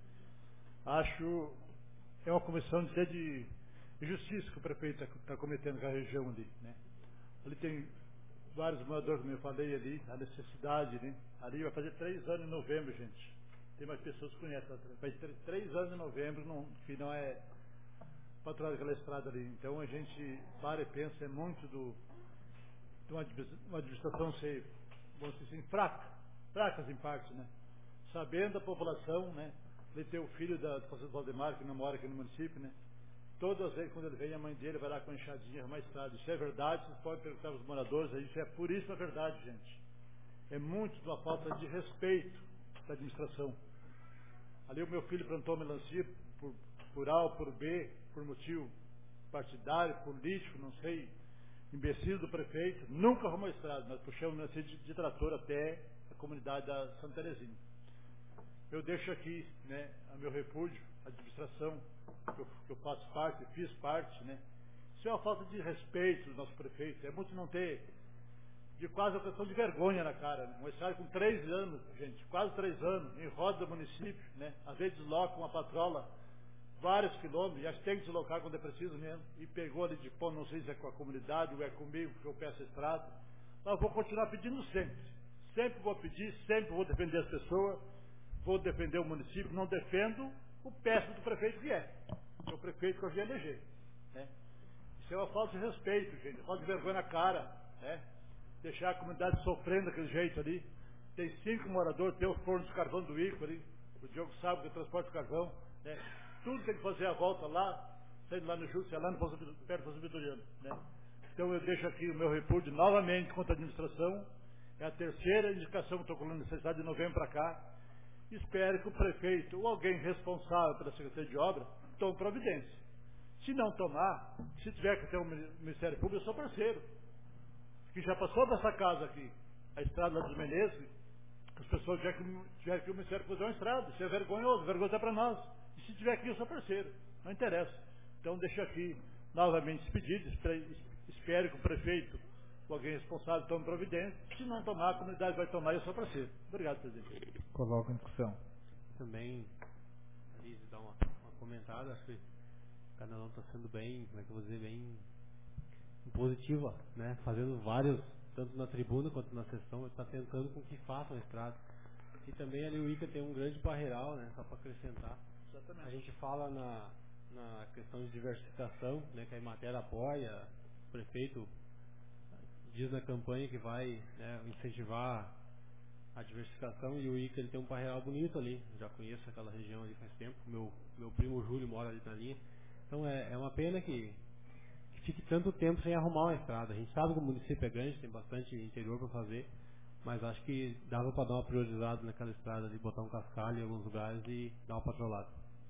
[SPEAKER 8] Acho, é uma comissão de, de justiça que o prefeito está tá cometendo com a região ali, né? Ali tem vários moradores, como eu falei ali, a necessidade, né? Ali vai fazer três anos em novembro, gente. Tem mais pessoas que conhecem, faz três anos em novembro, não, que não é patrulhada aquela estrada ali. Então a gente para e pensa, é muito do de uma, uma administração ser, vamos dizer assim, fraca, fracas em parte, né? Sabendo a população, né? Ele tem o filho da, do pastor Valdemar, que não mora aqui no município, né? Todas as vezes quando ele vem, a mãe dele vai lá com a enxadinha mais tarde. Isso é verdade, vocês podem perguntar aos moradores, isso é puríssima verdade, gente. É muito de uma falta de respeito da administração. Ali o meu filho plantou melancia por, por A ou por B, por motivo partidário, político, não sei, imbecil do prefeito, nunca arrumou estrada. Nós puxamos melancia de, de trator até a comunidade da Santa Terezinha. Eu deixo aqui, né, a meu repúdio, a administração, que eu, que eu faço parte, fiz parte, né. Isso é uma falta de respeito do nosso prefeito, é muito não ter, de quase uma questão de vergonha na cara, né? Uma estrada com três anos, gente, quase três anos, em roda do município, né, às vezes desloca uma patrola vários quilômetros, já tem que deslocar quando é preciso mesmo, e pegou ali de pão, não sei se é com a comunidade ou é comigo que eu peço a estrada, mas eu vou continuar pedindo sempre, sempre vou pedir, sempre vou defender as pessoas, vou defender o município, não defendo o péssimo do prefeito que é, que é o prefeito que eu vim eleger, né? Isso é uma falta de respeito, gente, falta de vergonha na cara, né? Deixar a comunidade sofrendo daquele jeito ali. Tem cinco moradores, tem o forno de carvão do Ico ali, o Diogo sabe que transporta carvão, né? Tudo tem que fazer a volta lá, saindo lá no Júlio, lá no Poço, perto do Poço Vitoriano, né? Então eu deixo aqui o meu repúdio novamente contra a administração. É a terceira indicação que estou colocando nessa cidade de novembro para cá. Espero que o prefeito ou alguém responsável pela Secretaria de Obra tome providência. Se não tomar, se tiver que ter um Ministério Público, eu sou parceiro. Que já passou dessa casa aqui, a estrada dos Menezes, as pessoas tiveram que, tiver que o Ministério Público fazer uma estrada. Isso é vergonhoso, vergonha para nós. E se tiver aqui, eu sou parceiro. Não interessa. Então deixo aqui novamente esse pedido. Espero que o prefeito ou alguém responsável tome providência. Se não tomar, a comunidade vai tomar e eu sou parceiro. Obrigado, presidente.
[SPEAKER 1] Coloco em discussão.
[SPEAKER 6] Também, ali, dar uma, uma comentada. Acho que o Canelão está sendo bem, como é que eu vou dizer, bem positiva, né? Fazendo vários, tanto na tribuna quanto na sessão, está tentando com que façam a estrada. E também ali o Ica tem um grande barreiral, né? Só para acrescentar. Exatamente. A gente fala na, na questão de diversificação, né? Que a Emater apoia, o prefeito diz na campanha que vai, né, incentivar a diversificação, e o Ica ele tem um barreiral bonito ali. Já conheço aquela região ali faz tempo. Meu, meu primo Júlio mora ali na linha. Então é, é uma pena que fique tanto tempo sem arrumar uma estrada. A gente sabe que o município é grande, tem bastante interior para fazer, mas acho que dava para dar uma priorizada naquela estrada ali, botar um cascalho em alguns lugares e dar uma patrolada.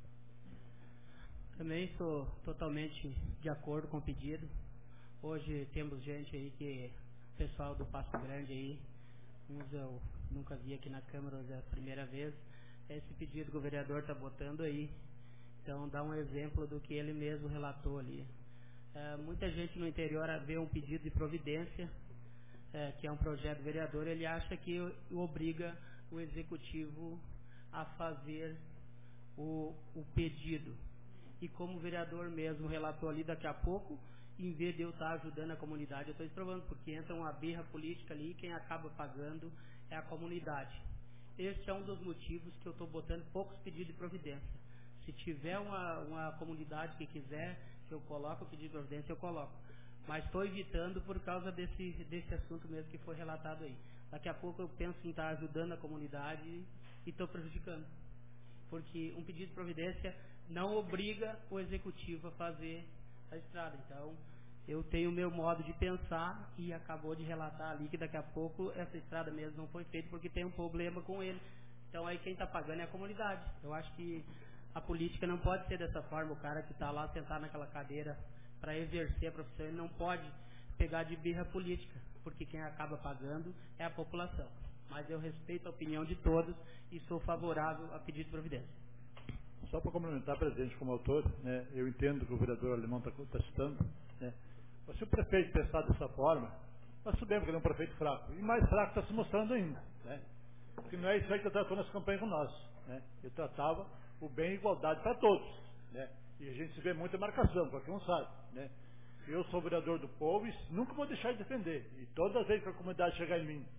[SPEAKER 5] Também sou totalmente de acordo com o pedido. Hoje temos gente aí que, pessoal do Passo Grande aí, uns eu nunca vi aqui na Câmara, hoje é a primeira vez. Esse pedido que o vereador está botando aí, então dá um exemplo do que ele mesmo relatou ali. É, muita gente no interior vê um pedido de providência, é, que é um projeto do vereador, ele acha que obriga o executivo a fazer o, o pedido. E como o vereador mesmo relatou ali, daqui a pouco, em vez de eu estar ajudando a comunidade, eu estou exprovando, porque entra uma birra política ali e quem acaba pagando é a comunidade. Esse é um dos motivos que eu estou botando poucos pedidos de providência. Se tiver uma, uma comunidade que quiser que eu coloque o pedido de providência, eu coloco. Mas estou evitando por causa desse, desse assunto mesmo que foi relatado aí. Daqui a pouco eu penso em estar ajudando a comunidade e estou prejudicando. Porque um pedido de providência não obriga o executivo a fazer a estrada. Então, eu tenho o meu modo de pensar e acabou de relatar ali que daqui a pouco essa estrada mesmo não foi feita porque tem um problema com ele. Então, aí quem está pagando é a comunidade. Eu acho que a política não pode ser dessa forma. O cara que está lá sentado naquela cadeira para exercer a profissão, ele não pode pegar de birra política, porque quem acaba pagando é a população. Mas eu respeito a opinião de todos e sou favorável a pedido de providência.
[SPEAKER 8] Só para complementar, presidente, como autor, né, eu entendo que o vereador Alemão está tá citando, né, mas se o prefeito pensar dessa forma, nós sabemos que ele é um prefeito fraco, e mais fraco está se mostrando ainda, né, porque não é isso aí que ele tratou nessa campanha com nós, né, ele tratava o bem e igualdade para todos, né, e a gente se vê muita marcação, qualquer um sabe, né, eu sou vereador do povo e nunca vou deixar de defender, e todas as vezes que a comunidade chegar em mim,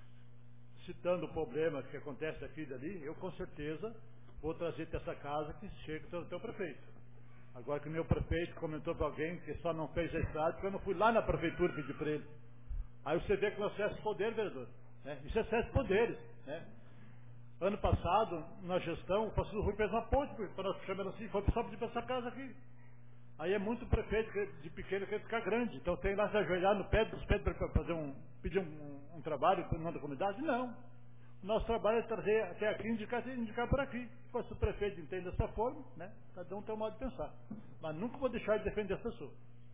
[SPEAKER 8] citando o problema que acontece aqui e dali, eu com certeza vou trazer para essa casa que chegue até o prefeito. Agora que o meu prefeito comentou para alguém que só não fez a estrada, porque eu não fui lá na prefeitura pedir para ele. Aí você vê que nós excesso de poder, vereador. Né? Isso é excesso de poderes. Né? Ano passado, na gestão, o pastor Rui fez uma ponte, para nós chamamos assim, foi só pedir para essa casa aqui. Aí é muito prefeito de pequeno que quer ficar grande. Então tem lá se ajoelhar no pé dos pés para fazer um, pedir um, um trabalho para o nome da comunidade? Não. O nosso trabalho é trazer até aqui, indicar, indicar por aqui. Se o prefeito entende dessa forma, né? Cada um tem um modo de pensar. Mas nunca vou deixar de defender as pessoas.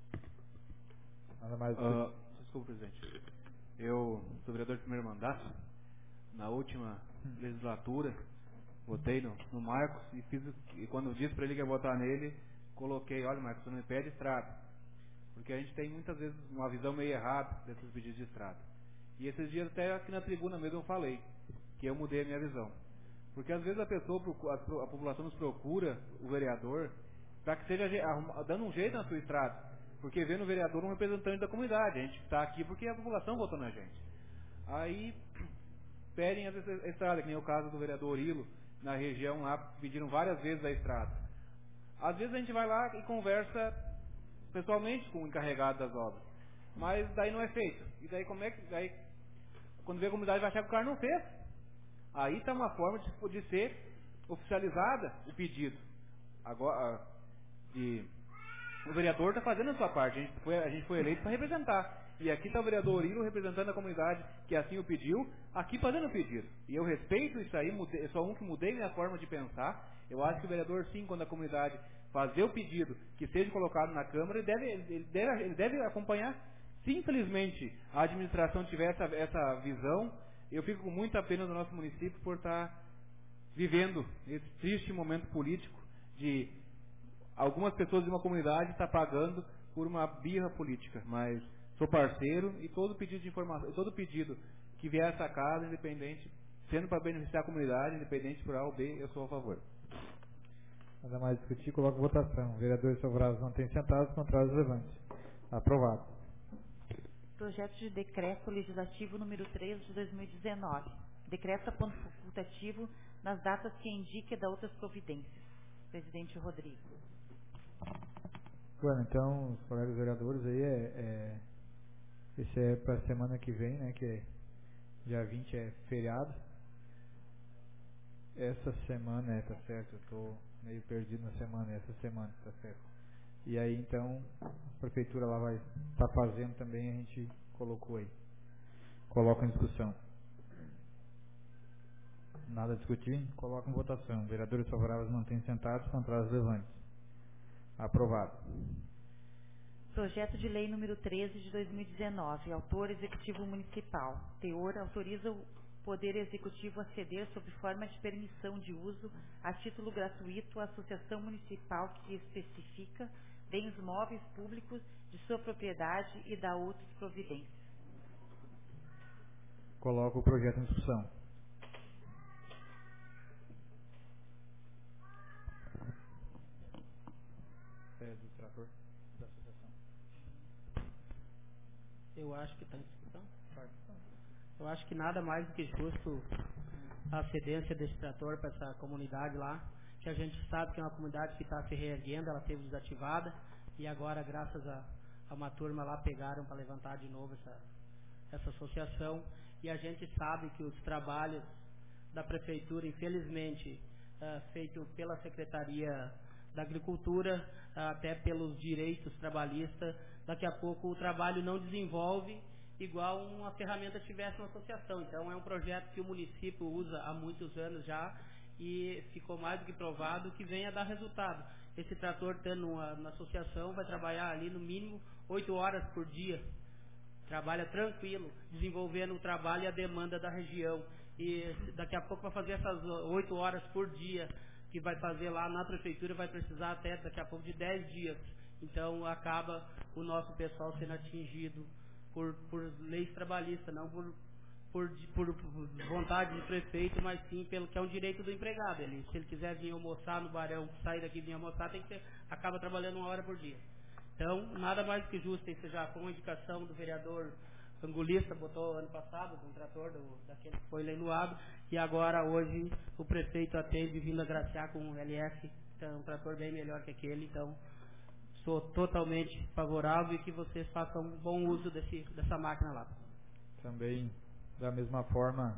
[SPEAKER 1] Nada mais.
[SPEAKER 4] Uh, desculpa, presidente. Eu sou vereador de primeiro mandato. Na última legislatura, votei no, no Marcos e, fiz, e quando disse para ele que ia votar nele, coloquei, olha Marcos, você não me pede estrada. Porque a gente tem muitas vezes uma visão meio errada desses pedidos de estrada. E esses dias até aqui na tribuna mesmo eu falei que eu mudei a minha visão. Porque às vezes a pessoa, a, a população nos procura, o vereador, para que seja dando um jeito na sua estrada. Porque vê no vereador um representante da comunidade. A gente está aqui porque a população votou na gente. Aí pedem a estrada, que nem o caso do vereador Orilo, na região lá, pediram várias vezes a estrada. Às vezes a gente vai lá e conversa pessoalmente com o encarregado das obras. Mas daí não é feito. E daí como é que... Daí, quando vê a comunidade vai achar que o cara não fez. Aí está uma forma de, de ser oficializada o pedido. Agora, de O vereador está fazendo a sua parte, a gente foi, a gente foi eleito para representar. E aqui está o vereador Iro representando a comunidade que assim o pediu, aqui fazendo o pedido. E eu respeito isso aí, mudei, eu sou um que mudei minha forma de pensar. Eu acho que o vereador, sim, quando a comunidade fazer o pedido que seja colocado na Câmara, ele deve, ele deve, ele deve acompanhar. Se infelizmente a administração tiver essa, essa visão, eu fico com muita pena do nosso município por estar vivendo esse triste momento político de algumas pessoas de uma comunidade estar pagando por uma birra política. Mas sou parceiro e todo pedido de informação, todo pedido que vier a essa casa, independente, sendo para beneficiar a comunidade, independente por A ou B, eu sou a favor.
[SPEAKER 1] Nada mais discutir, coloco votação. Vereadores favoráveis mantêm sentados, contrários levantes. Aprovado.
[SPEAKER 2] Projeto de decreto legislativo número três de dois mil e dezenove. Decreta ponto facultativo nas datas que indique da outras providências. Presidente Rodrigo.
[SPEAKER 1] Bueno, então, os colegas vereadores aí, é, é, esse é para a semana que vem, né, que é dia vinte é feriado. Essa semana, é, tá certo, eu tô meio perdido na semana, essa semana, tá certo. E aí, então, a prefeitura lá vai estar tá fazendo também, a gente colocou aí. Coloca em discussão. Nada a discutir, coloca em votação. Vereadores favoráveis mantêm sentados, contrários levantes. Aprovado.
[SPEAKER 2] Projeto de lei número treze de dois mil e dezenove. Autor Executivo Municipal. Teor autoriza o Poder Executivo a ceder sob forma de permissão de uso a título gratuito à associação municipal que especifica bens móveis públicos de sua propriedade e da outras providências.
[SPEAKER 1] Coloco o projeto em discussão. É do trator da associação.
[SPEAKER 5] Eu acho que está em discussão. Eu acho que nada mais do que justo a cedência desse trator para essa comunidade lá, que a gente sabe que é uma comunidade que está se reerguendo, ela teve desativada, e agora, graças a, a uma turma lá, pegaram para levantar de novo essa, essa associação, e a gente sabe que os trabalhos da prefeitura, infelizmente, uh, feito pela Secretaria da Agricultura, uh, até pelos direitos trabalhistas, daqui a pouco o trabalho não desenvolve igual uma ferramenta tivesse uma associação. Então é um projeto que o município usa há muitos anos já e ficou mais do que provado que venha a dar resultado. Esse trator, tendo uma, uma associação, vai trabalhar ali no mínimo oito horas por dia. Trabalha tranquilo, desenvolvendo o trabalho e a demanda da região. E daqui a pouco vai fazer essas oito horas por dia que vai fazer lá na prefeitura, vai precisar até daqui a pouco de dez dias. Então acaba o nosso pessoal sendo atingido Por, por leis trabalhistas, não por, por, por, por vontade do prefeito, mas sim pelo que é um direito do empregado. Ele, se ele quiser vir almoçar no barão, sair daqui e vir almoçar, tem que ter, acaba trabalhando uma hora por dia. Então, nada mais que justo, isso já com a indicação do vereador Angulista, botou ano passado, um trator do, daquele que foi leiloado, e agora, hoje, o prefeito atende vindo agraciar com um L F, então, um trator bem melhor que aquele, então sou totalmente favorável e que vocês façam um bom uso desse, dessa máquina lá.
[SPEAKER 1] Também, da mesma forma,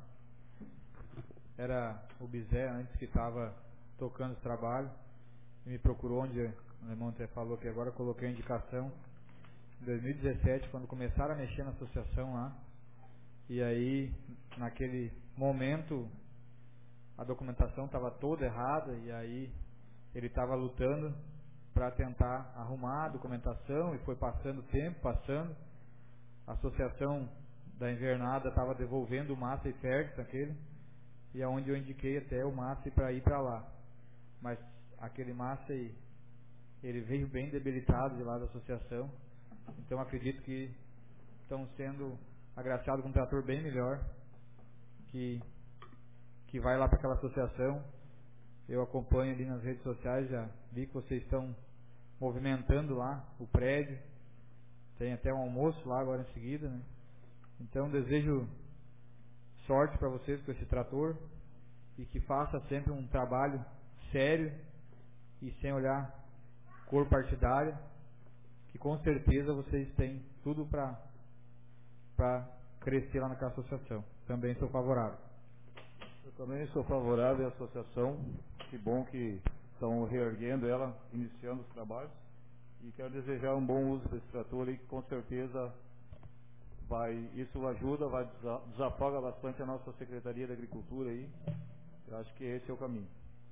[SPEAKER 1] era o Bizé antes que estava tocando esse trabalho e me procurou, onde o Alemão até falou que agora coloquei a indicação em dois mil e dezessete, quando começaram a mexer na associação lá, e aí naquele momento a documentação estava toda errada e aí ele estava lutando para tentar arrumar a documentação e foi passando o tempo, passando. A associação da invernada estava devolvendo o Massa e Ferguson aquele, e é onde eu indiquei até o Massa para ir para lá. Mas aquele Massa, ele veio bem debilitado de lá da associação, então acredito que estão sendo agraciados com um trator bem melhor, que, que vai lá para aquela associação. Eu acompanho ali nas redes sociais, já vi que vocês estão movimentando lá o prédio, tem até um almoço lá agora em seguida, né? Então desejo sorte para vocês com esse trator e que faça sempre um trabalho sério e sem olhar cor partidária, que com certeza vocês têm tudo para para crescer lá naquela associação. Também sou favorável.
[SPEAKER 9] Eu também sou favorável à associação, que bom que estão reerguendo ela, iniciando os trabalhos. e quero desejar um bom uso desse trator aí, que com certeza vai, isso ajuda, vai desafoga bastante a nossa Secretaria da Agricultura aí. Eu acho que esse é o caminho.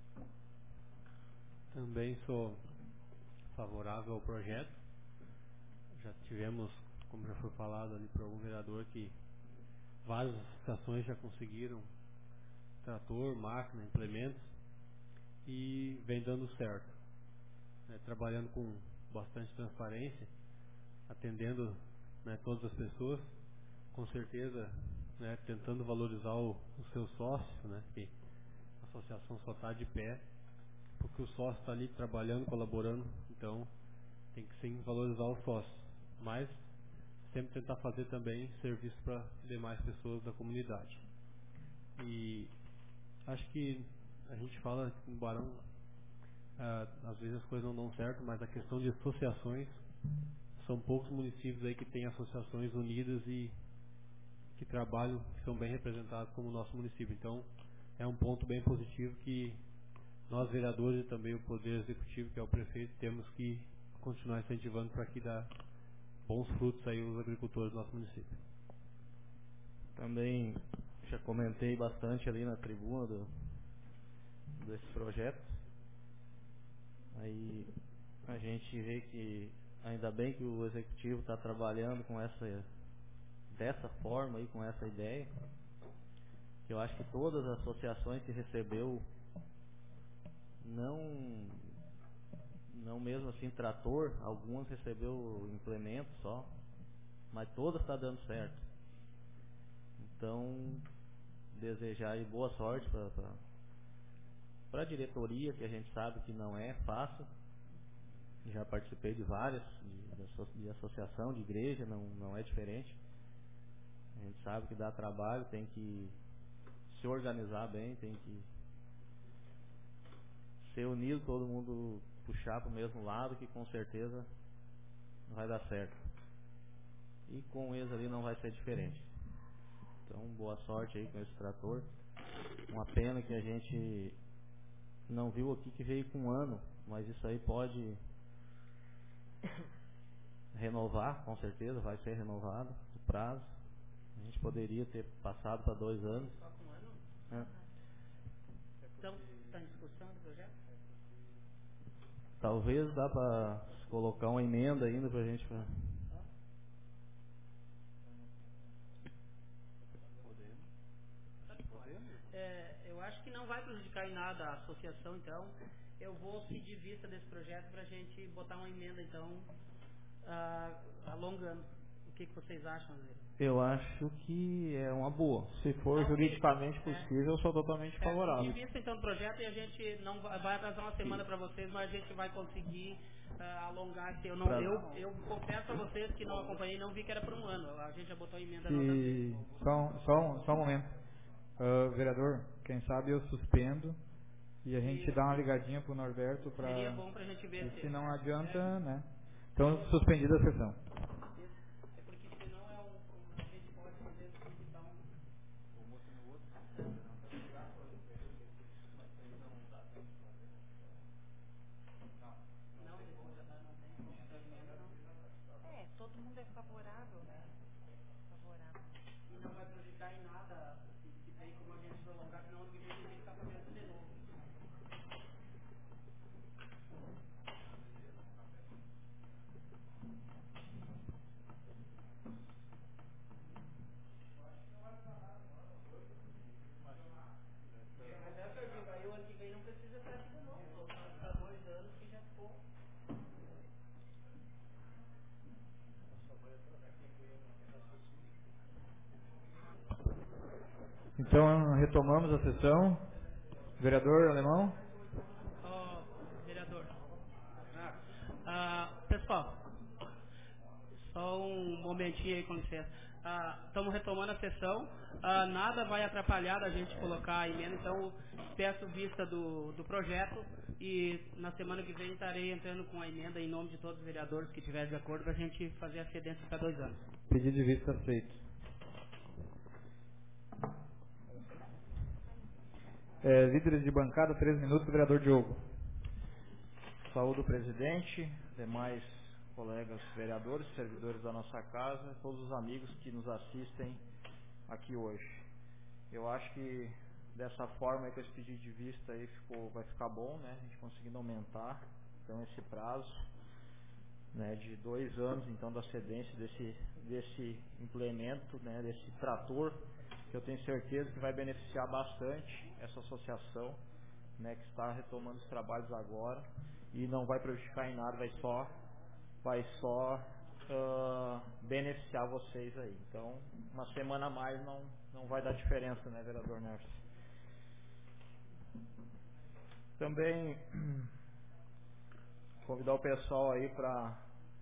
[SPEAKER 6] Também sou favorável ao projeto. Já tivemos, como já foi falado ali por algum vereador, que várias associações já conseguiram trator, máquina, implementos e vem dando certo. É, trabalhando com bastante transparência, atendendo, né, todas as pessoas, com certeza, né, tentando valorizar o, o seu sócio, né, que a associação só está de pé porque o sócio está ali trabalhando, colaborando, então tem que sim valorizar o sócio, mas sempre tentar fazer também serviço para demais pessoas da comunidade. E acho que a gente fala em Barão, ah, às vezes as coisas não dão certo, mas a questão de associações, são poucos municípios aí que têm associações unidas e que trabalham, que são bem representados como o nosso município. Então é um ponto bem positivo que nós vereadores e também o Poder Executivo, que é o prefeito, temos que continuar incentivando para que dá bons frutos aí os agricultores do nosso município.
[SPEAKER 3] Também já comentei bastante ali na tribuna do, desse projeto. Aí a gente vê que ainda bem que o Executivo está trabalhando com essa, dessa forma aí, com essa ideia. Eu acho que todas as associações que recebeu, não, não mesmo assim trator, algumas recebeu implemento só, mas todas está dando certo. Então, desejar aí boa sorte para a diretoria, que a gente sabe que não é fácil. Já participei de várias, de, de associação, de igreja, não, não é diferente. A gente sabe que dá trabalho, tem que se organizar bem, tem que ser unido, todo mundo puxar para o mesmo lado, que com certeza vai dar certo. E com eles ali não vai ser diferente. Então, boa sorte aí com esse trator. Uma pena que a gente não viu aqui que veio com um ano, mas isso aí pode renovar, com certeza, vai ser renovado o prazo. A gente poderia ter passado para dois anos.
[SPEAKER 5] Só com um ano?
[SPEAKER 3] É.
[SPEAKER 5] Então, está em discussão do projeto?
[SPEAKER 3] Talvez dá para colocar uma emenda ainda para a gente. Pra...
[SPEAKER 5] É, eu acho que não vai prejudicar em nada a associação, então eu vou pedir vista desse projeto para a gente botar uma emenda, então, uh, alongando. O que, que vocês acham, Zé?
[SPEAKER 3] Eu acho que é uma boa.
[SPEAKER 9] Se for
[SPEAKER 5] Não,
[SPEAKER 9] juridicamente
[SPEAKER 5] é,
[SPEAKER 9] possível, eu sou totalmente
[SPEAKER 5] é,
[SPEAKER 9] favorável.
[SPEAKER 5] Pedir vista, então, do projeto, e a gente não vai, vai atrasar uma semana para vocês, mas a gente vai conseguir uh, alongar. Eu, não, eu, eu confesso a vocês que não acompanhei, não vi que era por um ano. A gente já botou a emenda na outra vez.
[SPEAKER 1] Só, um- só, um, só um momento. Uh, vereador, quem sabe eu suspendo e a gente dá uma ligadinha pro Norberto para.
[SPEAKER 5] Seria bom pra gente ver
[SPEAKER 1] se
[SPEAKER 5] se
[SPEAKER 1] não adianta, né? Então, suspendida a sessão.
[SPEAKER 5] É porque senão é um, a gente pode fazer assim, então. Não, depois já não tem como essa emenda, não.
[SPEAKER 2] É, todo mundo é favorável, né? Favorável.
[SPEAKER 5] E não vai prejudicar em nada se, se tem como a gente prolongar, senão ano que vem a gente tem que estar fazendo de novo. Mas é o que eu digo, aí o ano que vem não precisa estar aqui de novo, para dois anos que já ficou.
[SPEAKER 1] Então, retomamos a sessão. Vereador Alemão?
[SPEAKER 5] Ó, vereador. Ah, pessoal, só um momentinho aí, com licença. Estamos retomando a sessão. Ah, nada vai atrapalhar a gente colocar a emenda, então peço vista do, do projeto e na semana que vem estarei entrando com a emenda em nome de todos os vereadores que estiverem de acordo para a gente fazer a cedência para dois anos.
[SPEAKER 1] Pedido de vista aceito. É, líderes de bancada, três minutos, vereador Diogo.
[SPEAKER 10] Saúde o presidente, demais
[SPEAKER 7] colegas vereadores, servidores da nossa casa, todos os amigos que nos assistem aqui hoje. Eu acho que dessa forma, aí, com esse pedido de vista aí, ficou, vai ficar bom, né? A gente conseguindo aumentar então esse prazo, né, de dois anos então da cedência desse, desse implemento, né, desse trator, que eu tenho certeza que vai beneficiar bastante essa associação, né, que está retomando os trabalhos agora, e não vai prejudicar em nada, vai só, vai só uh, beneficiar vocês aí. Então, uma semana a mais não, não vai dar diferença, né, vereador Nerson? Também convidar o pessoal aí para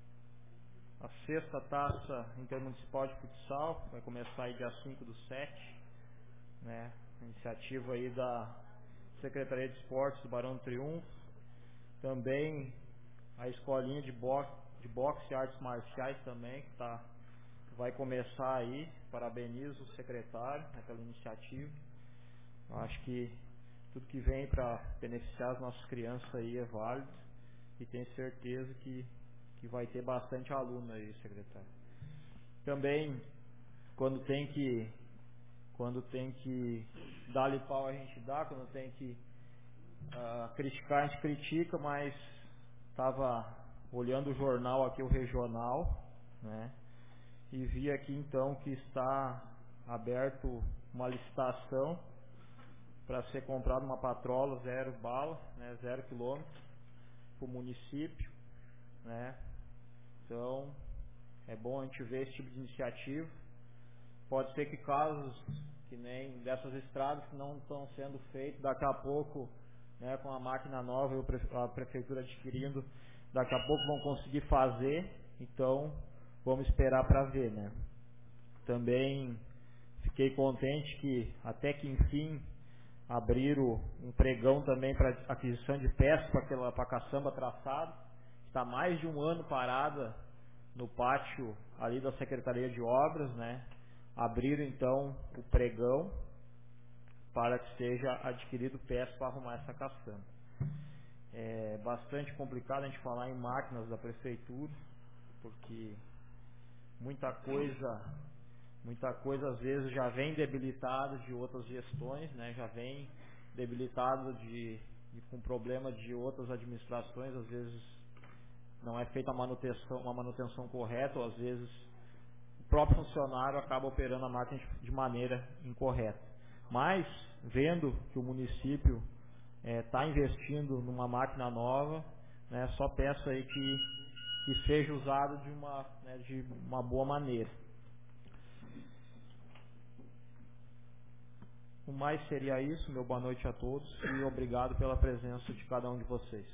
[SPEAKER 7] a sexta taça intermunicipal de futsal, vai começar aí dia cinco do sete, né? Iniciativa aí da Secretaria de Esportes do Barão do Triunfo. Também a escolinha de boxe, de boxe e artes marciais também, que tá, vai começar aí. Parabenizo o secretário, né, pela iniciativa. Eu acho que tudo que vem para beneficiar as nossas crianças aí é válido, e tenho certeza que, que vai ter bastante aluno aí, secretário. Também, quando tem que quando tem que dar-lhe pau a gente dá, quando tem que uh, criticar a gente critica, mas estava olhando o jornal aqui, o regional, né, e vi aqui então que está aberto uma licitação para ser comprada uma patrola zero bala, né, zero quilômetro, para o município, né? Então é bom a gente ver esse tipo de iniciativa. Pode ser que casos que nem dessas estradas que não estão sendo feitos, daqui a pouco, né, com a máquina nova e a prefeitura adquirindo, daqui a pouco vão conseguir fazer. Então vamos esperar para ver, né? Também fiquei contente que até que enfim abriram um pregão também para aquisição de peças para aquela para a caçamba traçado. Está mais de um ano parada no pátio ali da Secretaria de Obras, né? Abriram então o pregão para que seja adquirido peças para arrumar essa caçamba. É bastante complicado a gente falar em máquinas da prefeitura, porque muita coisa, muita coisa às vezes já vem debilitada de outras gestões, né? Já vem debilitada de, de com problema de outras administrações, às vezes não é feita a manutenção, uma manutenção correta, ou às vezes o próprio funcionário acaba operando a máquina de maneira incorreta. Mas, vendo que o município está é, investindo numa máquina nova, né, só peço aí que, que seja usado de uma, né, de uma boa maneira. O mais seria isso. Meu boa noite a todos e obrigado pela presença de cada um de vocês.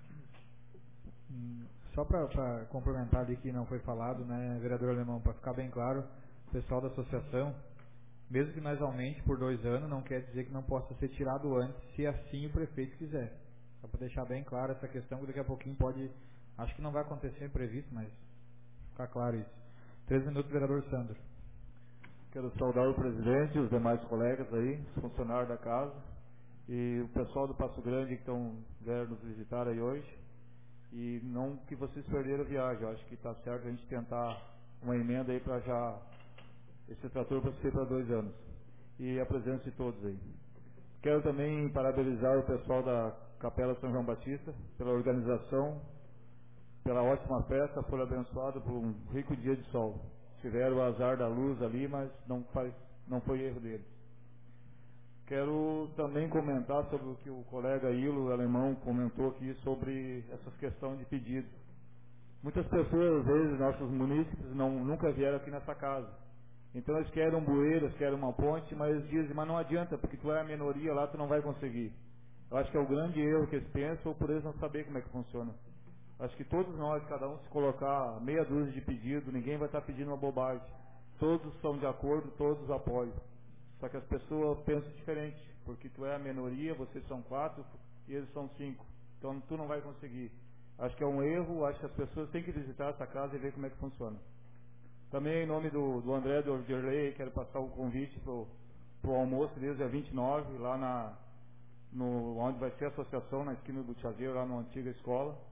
[SPEAKER 1] Só para complementar ali que não foi falado, né, vereador Alemão, para ficar bem claro, o pessoal da associação, mesmo que nós aumente por dois anos, não quer dizer que não possa ser tirado antes, se assim o prefeito quiser. Só para deixar bem claro essa questão, que daqui a pouquinho pode, acho que não vai acontecer imprevisto, mas ficar claro isso. Três minutos, vereador Sandro.
[SPEAKER 9] Quero saudar o presidente e os demais colegas aí, os funcionários da casa, e o pessoal do Passo Grande que estão vieram nos visitar aí hoje. E não que vocês perderam a viagem, eu acho que está certo a gente tentar uma emenda aí para já esse trator para ser para dois anos. E a presença de todos aí. Quero também parabenizar o pessoal da Capela São João Batista pela organização, pela ótima festa, foram abençoados por um rico dia de sol. Tiveram o azar da luz ali, mas não, faz, não foi erro deles. Quero também comentar sobre o que o colega Ilo Alemão comentou aqui sobre essa questão de pedido. Muitas pessoas, às vezes, nossos munícipes, não, nunca vieram aqui nessa casa. Então eles querem um bueiro, eles querem uma ponte, mas eles dizem, mas não adianta, porque tu é a minoria lá, tu não vai conseguir. Eu acho que é o grande erro que eles pensam, ou por eles não saber como é que funciona. Acho que todos nós, cada um se colocar meia dúzia de pedido, ninguém vai estar pedindo uma bobagem. Todos são de acordo, todos apoiam. Só que as pessoas pensam diferente, porque tu é a minoria, vocês são quatro e eles são cinco. Então tu não vai conseguir. Acho que é um erro, acho que as pessoas têm que visitar essa casa e ver como é que funciona. Também em nome do, do André do Orgerley, quero passar o convite para o almoço desde a vinte e nove, lá na, no, onde vai ser a associação, na esquina do Chaveiro, lá na antiga escola.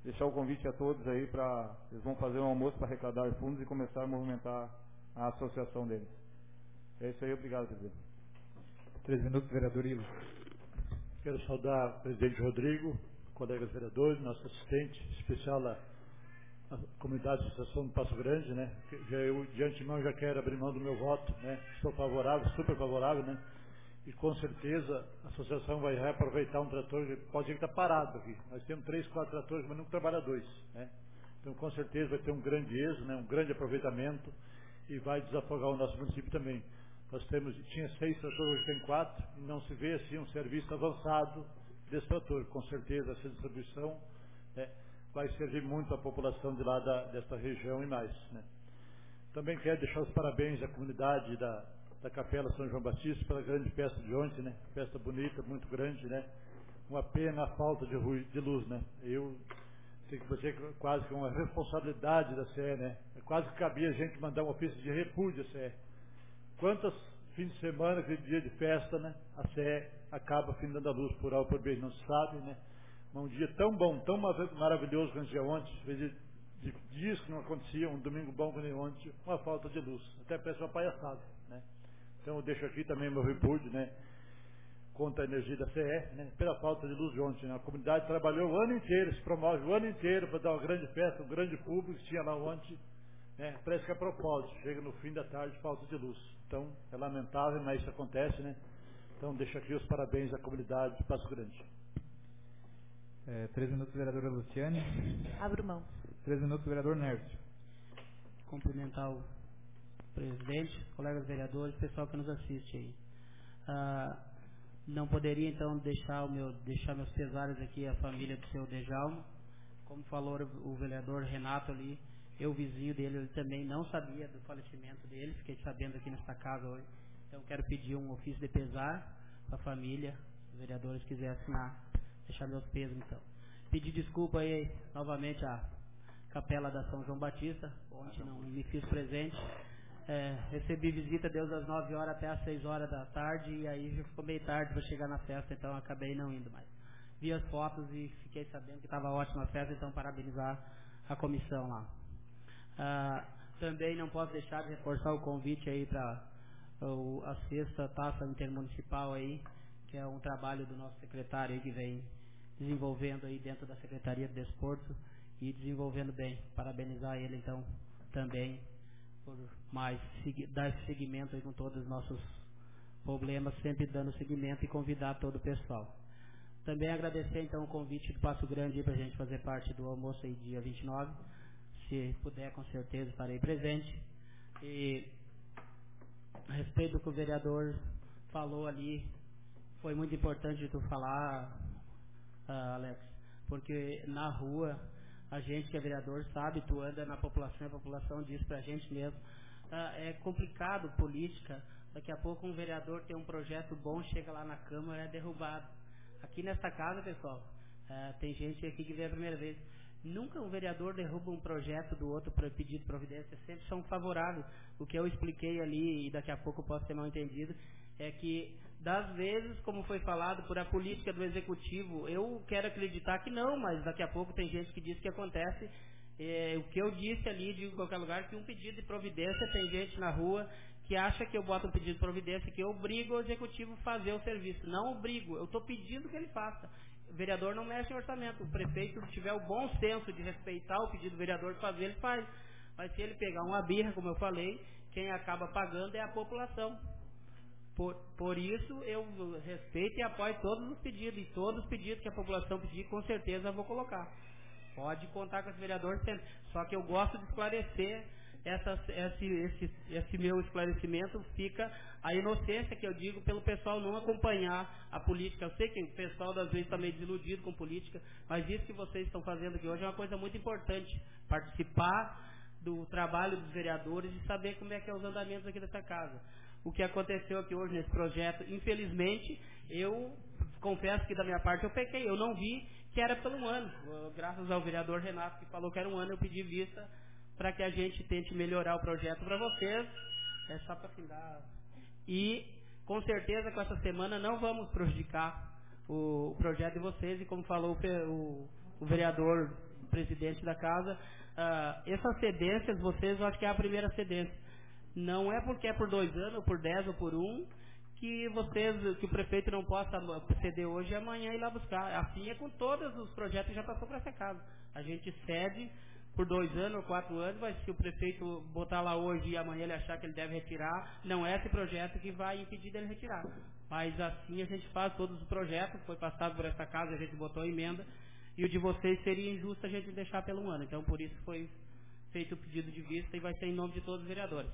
[SPEAKER 9] deixar o convite a todos aí para eles vão fazer um almoço para arrecadar fundos e começar a movimentar a associação deles. É isso aí, obrigado, presidente.
[SPEAKER 1] Três minutos, vereador Ilo.
[SPEAKER 8] Quero saudar o presidente Rodrigo, colegas vereadores, nosso assistente especial a, a comunidade de associação do Passo Grande, né? Já eu de antemão já quero abrir mão do meu voto, né? Estou favorável, super favorável, né? E com certeza a associação vai reaproveitar um trator que pode estar parado aqui. Nós temos três, quatro tratores, mas nunca trabalha dois, né? Então com certeza vai ter um grande êxito, né? Um grande aproveitamento e vai desafogar o nosso município também. Nós temos, tinha seis tratores, hoje tem quatro, e não se vê assim um serviço avançado desse trator. Com certeza essa distribuição, né, vai servir muito à população de lá da, desta região e mais, né. Também quero deixar os parabéns à comunidade da, da Capela São João Batista pela grande festa de ontem, né, festa bonita, muito grande, né. Uma pena a falta de, ru- de luz, né. Eu tenho que dizer que quase que uma responsabilidade da C E, né. Quase que cabia a gente mandar um ofício de repúdio à C E. Quantos fins de semana, aquele dia de festa, né? A C E acaba findando a luz por A ou por B, não se sabe, né? Mas um dia tão bom, tão maravilhoso como o dia ontem, de, de dias que não acontecia, um domingo bom como ontem, uma falta de luz. Até parece uma palhaçada, né? Então eu deixo aqui também meu repúdio, né? Contra a energia da C E, né? Pela falta de luz de ontem, né? A comunidade trabalhou o ano inteiro, se promove o ano inteiro para dar uma grande festa, um grande público que tinha lá ontem. É, parece que é propósito, chega no fim da tarde, falta de luz. Então, é lamentável, mas isso acontece, né? Então, deixo aqui os parabéns à comunidade de Passo Grande.
[SPEAKER 1] É, três minutos, vereadora Luciane.
[SPEAKER 2] Abro mão.
[SPEAKER 1] Três minutos, vereador Nércio.
[SPEAKER 5] Cumprimentar o presidente, colegas vereadores, pessoal que nos assiste aí. Ah, não poderia, então, deixar, o meu, deixar meus pesares aqui à família do seu Dejalmo. Como falou o vereador Renato ali, eu, vizinho dele, ele também não sabia do falecimento dele, fiquei sabendo aqui nesta casa hoje. Então, quero pedir um ofício de pesar para a família, os vereadores quiserem assinar, deixar meus pesos, então. Pedir desculpa aí, novamente, à Capela da São João Batista, ontem não me fiz presente. É, recebi visita desde as nove horas até as seis horas da tarde, e aí já ficou meio tarde para chegar na festa, então acabei não indo mais. Vi as fotos e fiquei sabendo que estava ótima a festa, então parabenizar a comissão lá. Ah, também não posso deixar de reforçar o convite aí para a sexta taça intermunicipal aí, que é um trabalho do nosso secretário aí que vem desenvolvendo aí dentro da Secretaria de Desporto e desenvolvendo bem. Parabenizar ele então também por mais dar esse seguimento aí com todos os nossos problemas, sempre dando seguimento e convidar todo o pessoal. Também agradecer então o convite do Passo Grande para a gente fazer parte do almoço aí dia vinte e nove. Se puder, com certeza estarei presente. E a respeito do que o vereador falou ali, foi muito importante tu falar, uh, Alex, porque na rua, a gente que é vereador sabe, tu anda na população, a população diz pra gente mesmo, uh, é complicado política, daqui a pouco um vereador tem um projeto bom, chega lá na Câmara, é derrubado. Aqui nesta casa, pessoal, uh, tem gente aqui que vem a primeira vez. Nunca um vereador derruba um projeto do outro para pedir de providência, sempre são favoráveis. O que eu expliquei ali, e daqui a pouco eu posso ter mal entendido, é que, das vezes, como foi falado, por a política do executivo, eu quero acreditar que não, mas daqui a pouco tem gente que diz que acontece. É, o que eu disse ali, digo em qualquer lugar, que um pedido de providência, tem gente na rua que acha que eu boto um pedido de providência, que eu obrigo o executivo a fazer o serviço. Não obrigo, eu estou pedindo que ele faça. O vereador não mexe em orçamento. O prefeito, se tiver o bom senso de respeitar o pedido do vereador de fazer, ele faz. Mas se ele pegar uma birra, como eu falei, quem acaba pagando é a população. Por, por isso, eu respeito e apoio todos os pedidos. E todos os pedidos que a população pedir, com certeza eu vou colocar. Pode contar com esse vereador sempre. Só que eu gosto de esclarecer essa, esse, esse, esse meu esclarecimento, fica a inocência que eu digo pelo pessoal não acompanhar a política. Eu sei que o pessoal às vezes está meio desiludido com política, mas isso que vocês estão fazendo aqui hoje é uma coisa muito importante. Participar do trabalho dos vereadores e saber como é que é os andamentos aqui dessa casa. O que aconteceu aqui hoje nesse projeto, infelizmente, eu confesso que da minha parte eu pequei, eu não vi que era pelo um ano. Graças ao vereador Renato que falou que era um ano, eu pedi vista para que a gente tente melhorar o projeto para vocês. É só para findar. E, com certeza, com essa semana não vamos prejudicar o, o projeto de vocês. E como falou o, o, o vereador presidente da casa, uh, essas cedências, vocês, eu acho que é a primeira cedência. Não é porque é por dois anos, ou por dez, ou por um, que vocês, que o prefeito não possa ceder hoje e amanhã ir lá buscar. Assim é com todos os projetos que já passou para essa casa. A gente cede por dois anos ou quatro anos, mas se o prefeito botar lá hoje e amanhã ele achar que ele deve retirar, não é esse projeto que vai impedir dele retirar. Mas assim a gente faz todos os projetos, foi passado por essa casa, a gente botou a emenda, e o de vocês seria injusto a gente deixar pelo um ano. Então por isso foi feito o pedido de vista e vai ser em nome de todos os vereadores.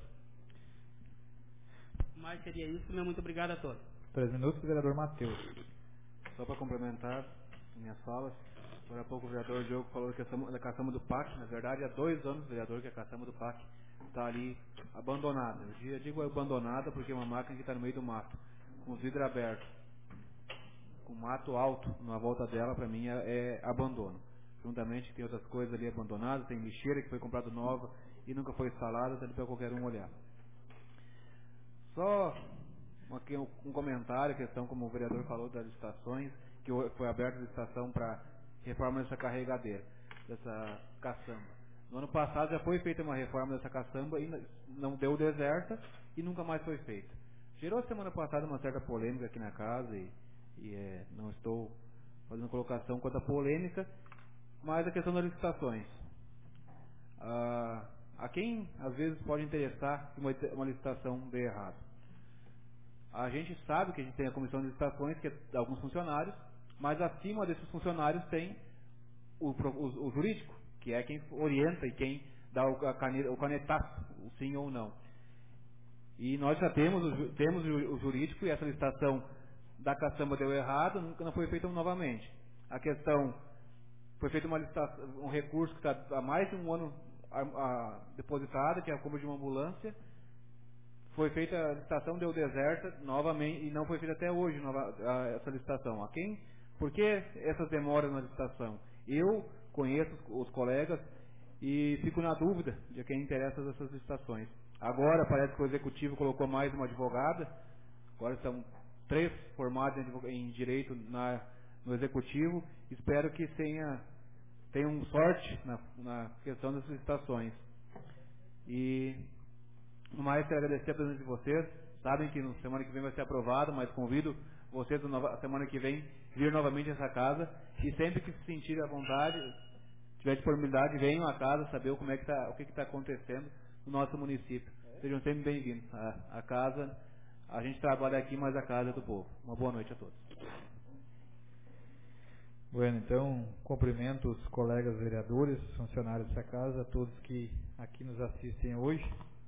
[SPEAKER 5] Mas seria isso, meu muito obrigado a todos.
[SPEAKER 1] Três minutos, vereador Matheus.
[SPEAKER 4] Só para complementar minhas falas, agora há pouco o vereador Diogo falou que da caçamba do P A C, na verdade há dois anos, vereador, que a caçamba do P A C está ali abandonada. Eu digo abandonada porque é uma máquina que está no meio do mato, com os vidros abertos, com mato alto na volta dela, para mim é, é abandono. Juntamente tem outras coisas ali abandonadas, tem lixeira que foi comprada nova e nunca foi instalada, está ali para qualquer um olhar. Só aqui um, um comentário, questão como o vereador falou das licitações, que foi aberta a licitação para reforma dessa carregadeira, dessa caçamba. No ano passado já foi feita uma reforma dessa caçamba e não deu deserta e nunca mais foi feita. Gerou semana passada uma certa polêmica aqui na casa e, e é, não estou fazendo colocação quanto à polêmica, mas a questão das licitações. Ah, a quem às vezes pode interessar que uma, uma licitação dê errado? A gente sabe que a gente tem a comissão de licitações, que é de alguns funcionários, mas acima desses funcionários tem o, o, o jurídico, que é quem orienta e quem dá o, a caneta, o canetaço, o sim ou não. E nós já temos o, temos o jurídico e essa licitação da caçamba deu errado, nunca não foi feita novamente. A questão, foi feita uma licitação, um recurso que está há mais de um ano a, a, depositado, que é a compra de uma ambulância. Foi feita a licitação, deu deserta novamente e não foi feita até hoje nova, a, essa licitação. A quem? Por que essas demoras na licitação? Eu conheço os colegas e fico na dúvida de quem interessa essas licitações. Agora parece que o executivo colocou mais uma advogada, agora são três formados em, em direito na, no executivo. Espero que tenha, tenham sorte na, na questão das licitações. E no mais, quero agradecer a presença de vocês. Sabem que na semana que vem vai ser aprovado, mas convido vocês na semana que vem vir novamente a essa casa. E sempre que se sentirem à vontade, tiver disponibilidade, venham à casa saber como é que tá, o que está acontecendo no nosso município. Sejam sempre bem-vindos. A, a casa, a gente trabalha aqui, mas a casa é do povo. Uma boa noite a todos.
[SPEAKER 1] Bueno, então, cumprimento os colegas vereadores, funcionários dessa casa, todos que aqui nos assistem hoje.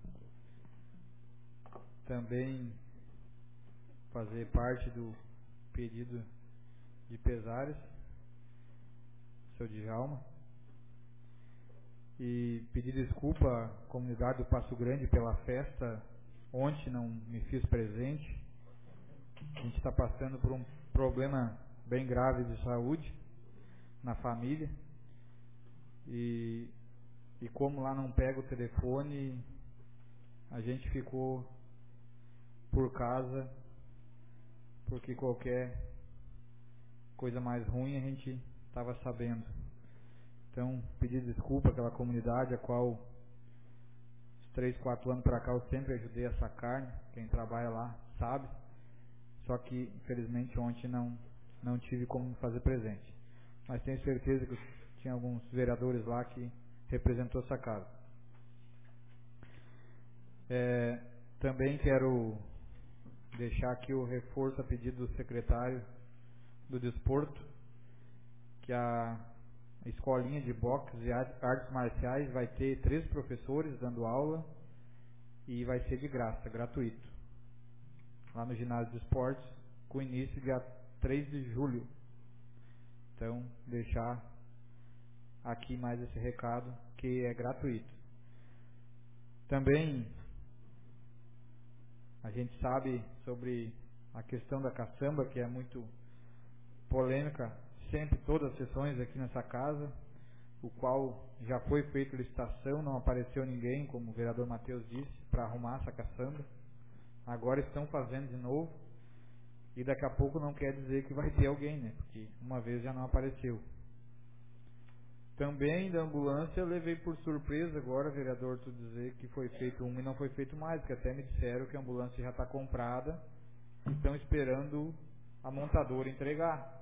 [SPEAKER 1] Também fazer parte do pedido de pesares, seu Djalma, e pedir desculpa à comunidade do Passo Grande pela festa. Ontem não me fiz presente. A gente está passando por um problema bem grave de saúde na família e, e como lá não pega o telefone, a gente ficou por casa, porque qualquer coisa mais ruim a gente estava sabendo. Então, pedir desculpa àquela comunidade a qual os três, quatro anos para cá eu sempre ajudei essa carne, quem trabalha lá sabe, só que infelizmente ontem não, não tive como fazer presente. Mas tenho certeza que tinha alguns vereadores lá que representou essa casa. É, também quero deixar aqui o reforço a pedido do secretário do Desporto, que a escolinha de boxe e artes marciais vai ter três professores dando aula e vai ser de graça, gratuito, lá no ginásio de esportes, com início dia três de julho. Então, deixar aqui mais esse recado, que é gratuito. Também a gente sabe sobre a questão da caçamba, que é muito polêmica, sempre todas as sessões aqui nessa casa, o qual já foi feita licitação, não apareceu ninguém, como o vereador Matheus disse, para arrumar essa caçamba. Agora estão fazendo de novo, e daqui a pouco não quer dizer que vai ter alguém, né? Porque uma vez já não apareceu. Também da ambulância eu levei por surpresa agora, vereador, tu dizer que foi feito um e não foi feito mais, porque até me disseram que a ambulância já está comprada e estão esperando a montadora entregar.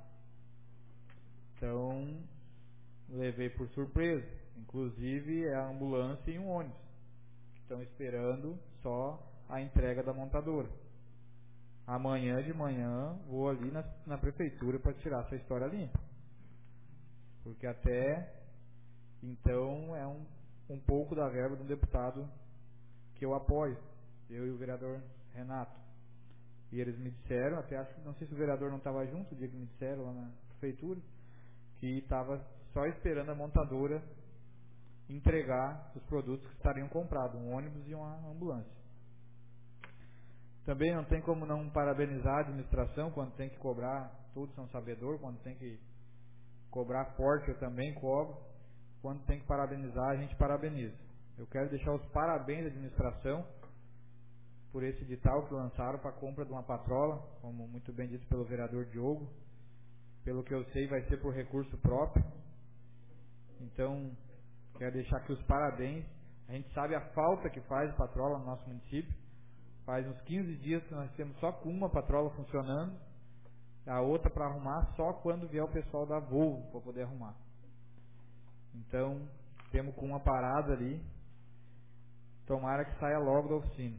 [SPEAKER 1] Então, levei por surpresa. Inclusive é a ambulância e um ônibus, que estão esperando só a entrega da montadora. Amanhã de manhã vou ali na, na prefeitura para tirar essa história limpa. Porque até então é um, um pouco da verba de um deputado que eu apoio, eu e o vereador Renato. E eles me disseram, até acho que não sei se o vereador não estava junto o dia que me disseram lá na prefeitura, que estava só esperando a montadora entregar os produtos que estariam comprados, um ônibus e uma ambulância. Também não tem como não parabenizar a administração quando tem que cobrar, todos são sabedores, quando tem que cobrar forte eu também cobro, quando tem que parabenizar a gente parabeniza. Eu quero deixar os parabéns à administração por esse edital que lançaram para a compra de uma patrola, como muito bem dito pelo vereador Diogo. Pelo que eu sei vai ser por recurso próprio. Então, quero deixar aqui os parabéns. A gente sabe a falta que faz patrola no nosso município. Faz uns quinze dias que nós temos só com uma patrola funcionando, a outra para arrumar só quando vier o pessoal da Volvo para poder arrumar. Então, temos com uma parada ali. Tomara que saia logo da oficina.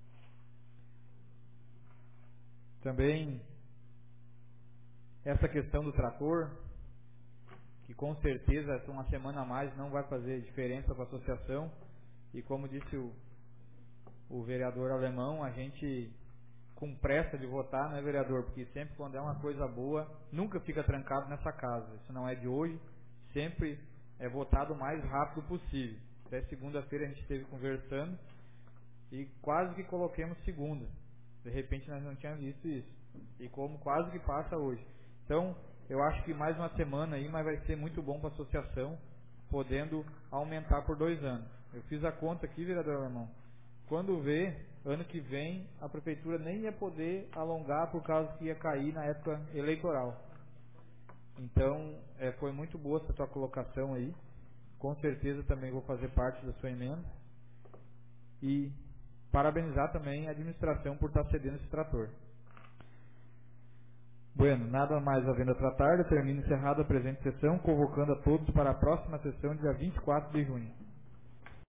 [SPEAKER 1] Também essa questão do trator, que com certeza uma semana a mais não vai fazer diferença para a associação. E como disse o, o vereador Alemão, a gente com pressa de votar, né, vereador? Porque sempre quando é uma coisa boa, nunca fica trancado nessa casa. Isso não é de hoje, sempre é votado o mais rápido possível. Até segunda-feira a gente esteve conversando e quase que coloquemos segunda. De repente nós não tínhamos visto isso. E como quase que passa hoje. Então, eu acho que mais uma semana aí, mas vai ser muito bom para a associação, podendo aumentar por dois anos. Eu fiz a conta aqui, vereador Alemão. Quando vê, ano que vem, a prefeitura nem ia poder alongar por causa que ia cair na época eleitoral. Então, é, foi muito boa essa tua colocação aí. Com certeza também vou fazer parte da sua emenda. E parabenizar também a administração por estar cedendo esse trator. Bueno, nada mais havendo a tratar, eu termino encerrada a presente sessão, convocando a todos para a próxima sessão, dia vinte e quatro de junho.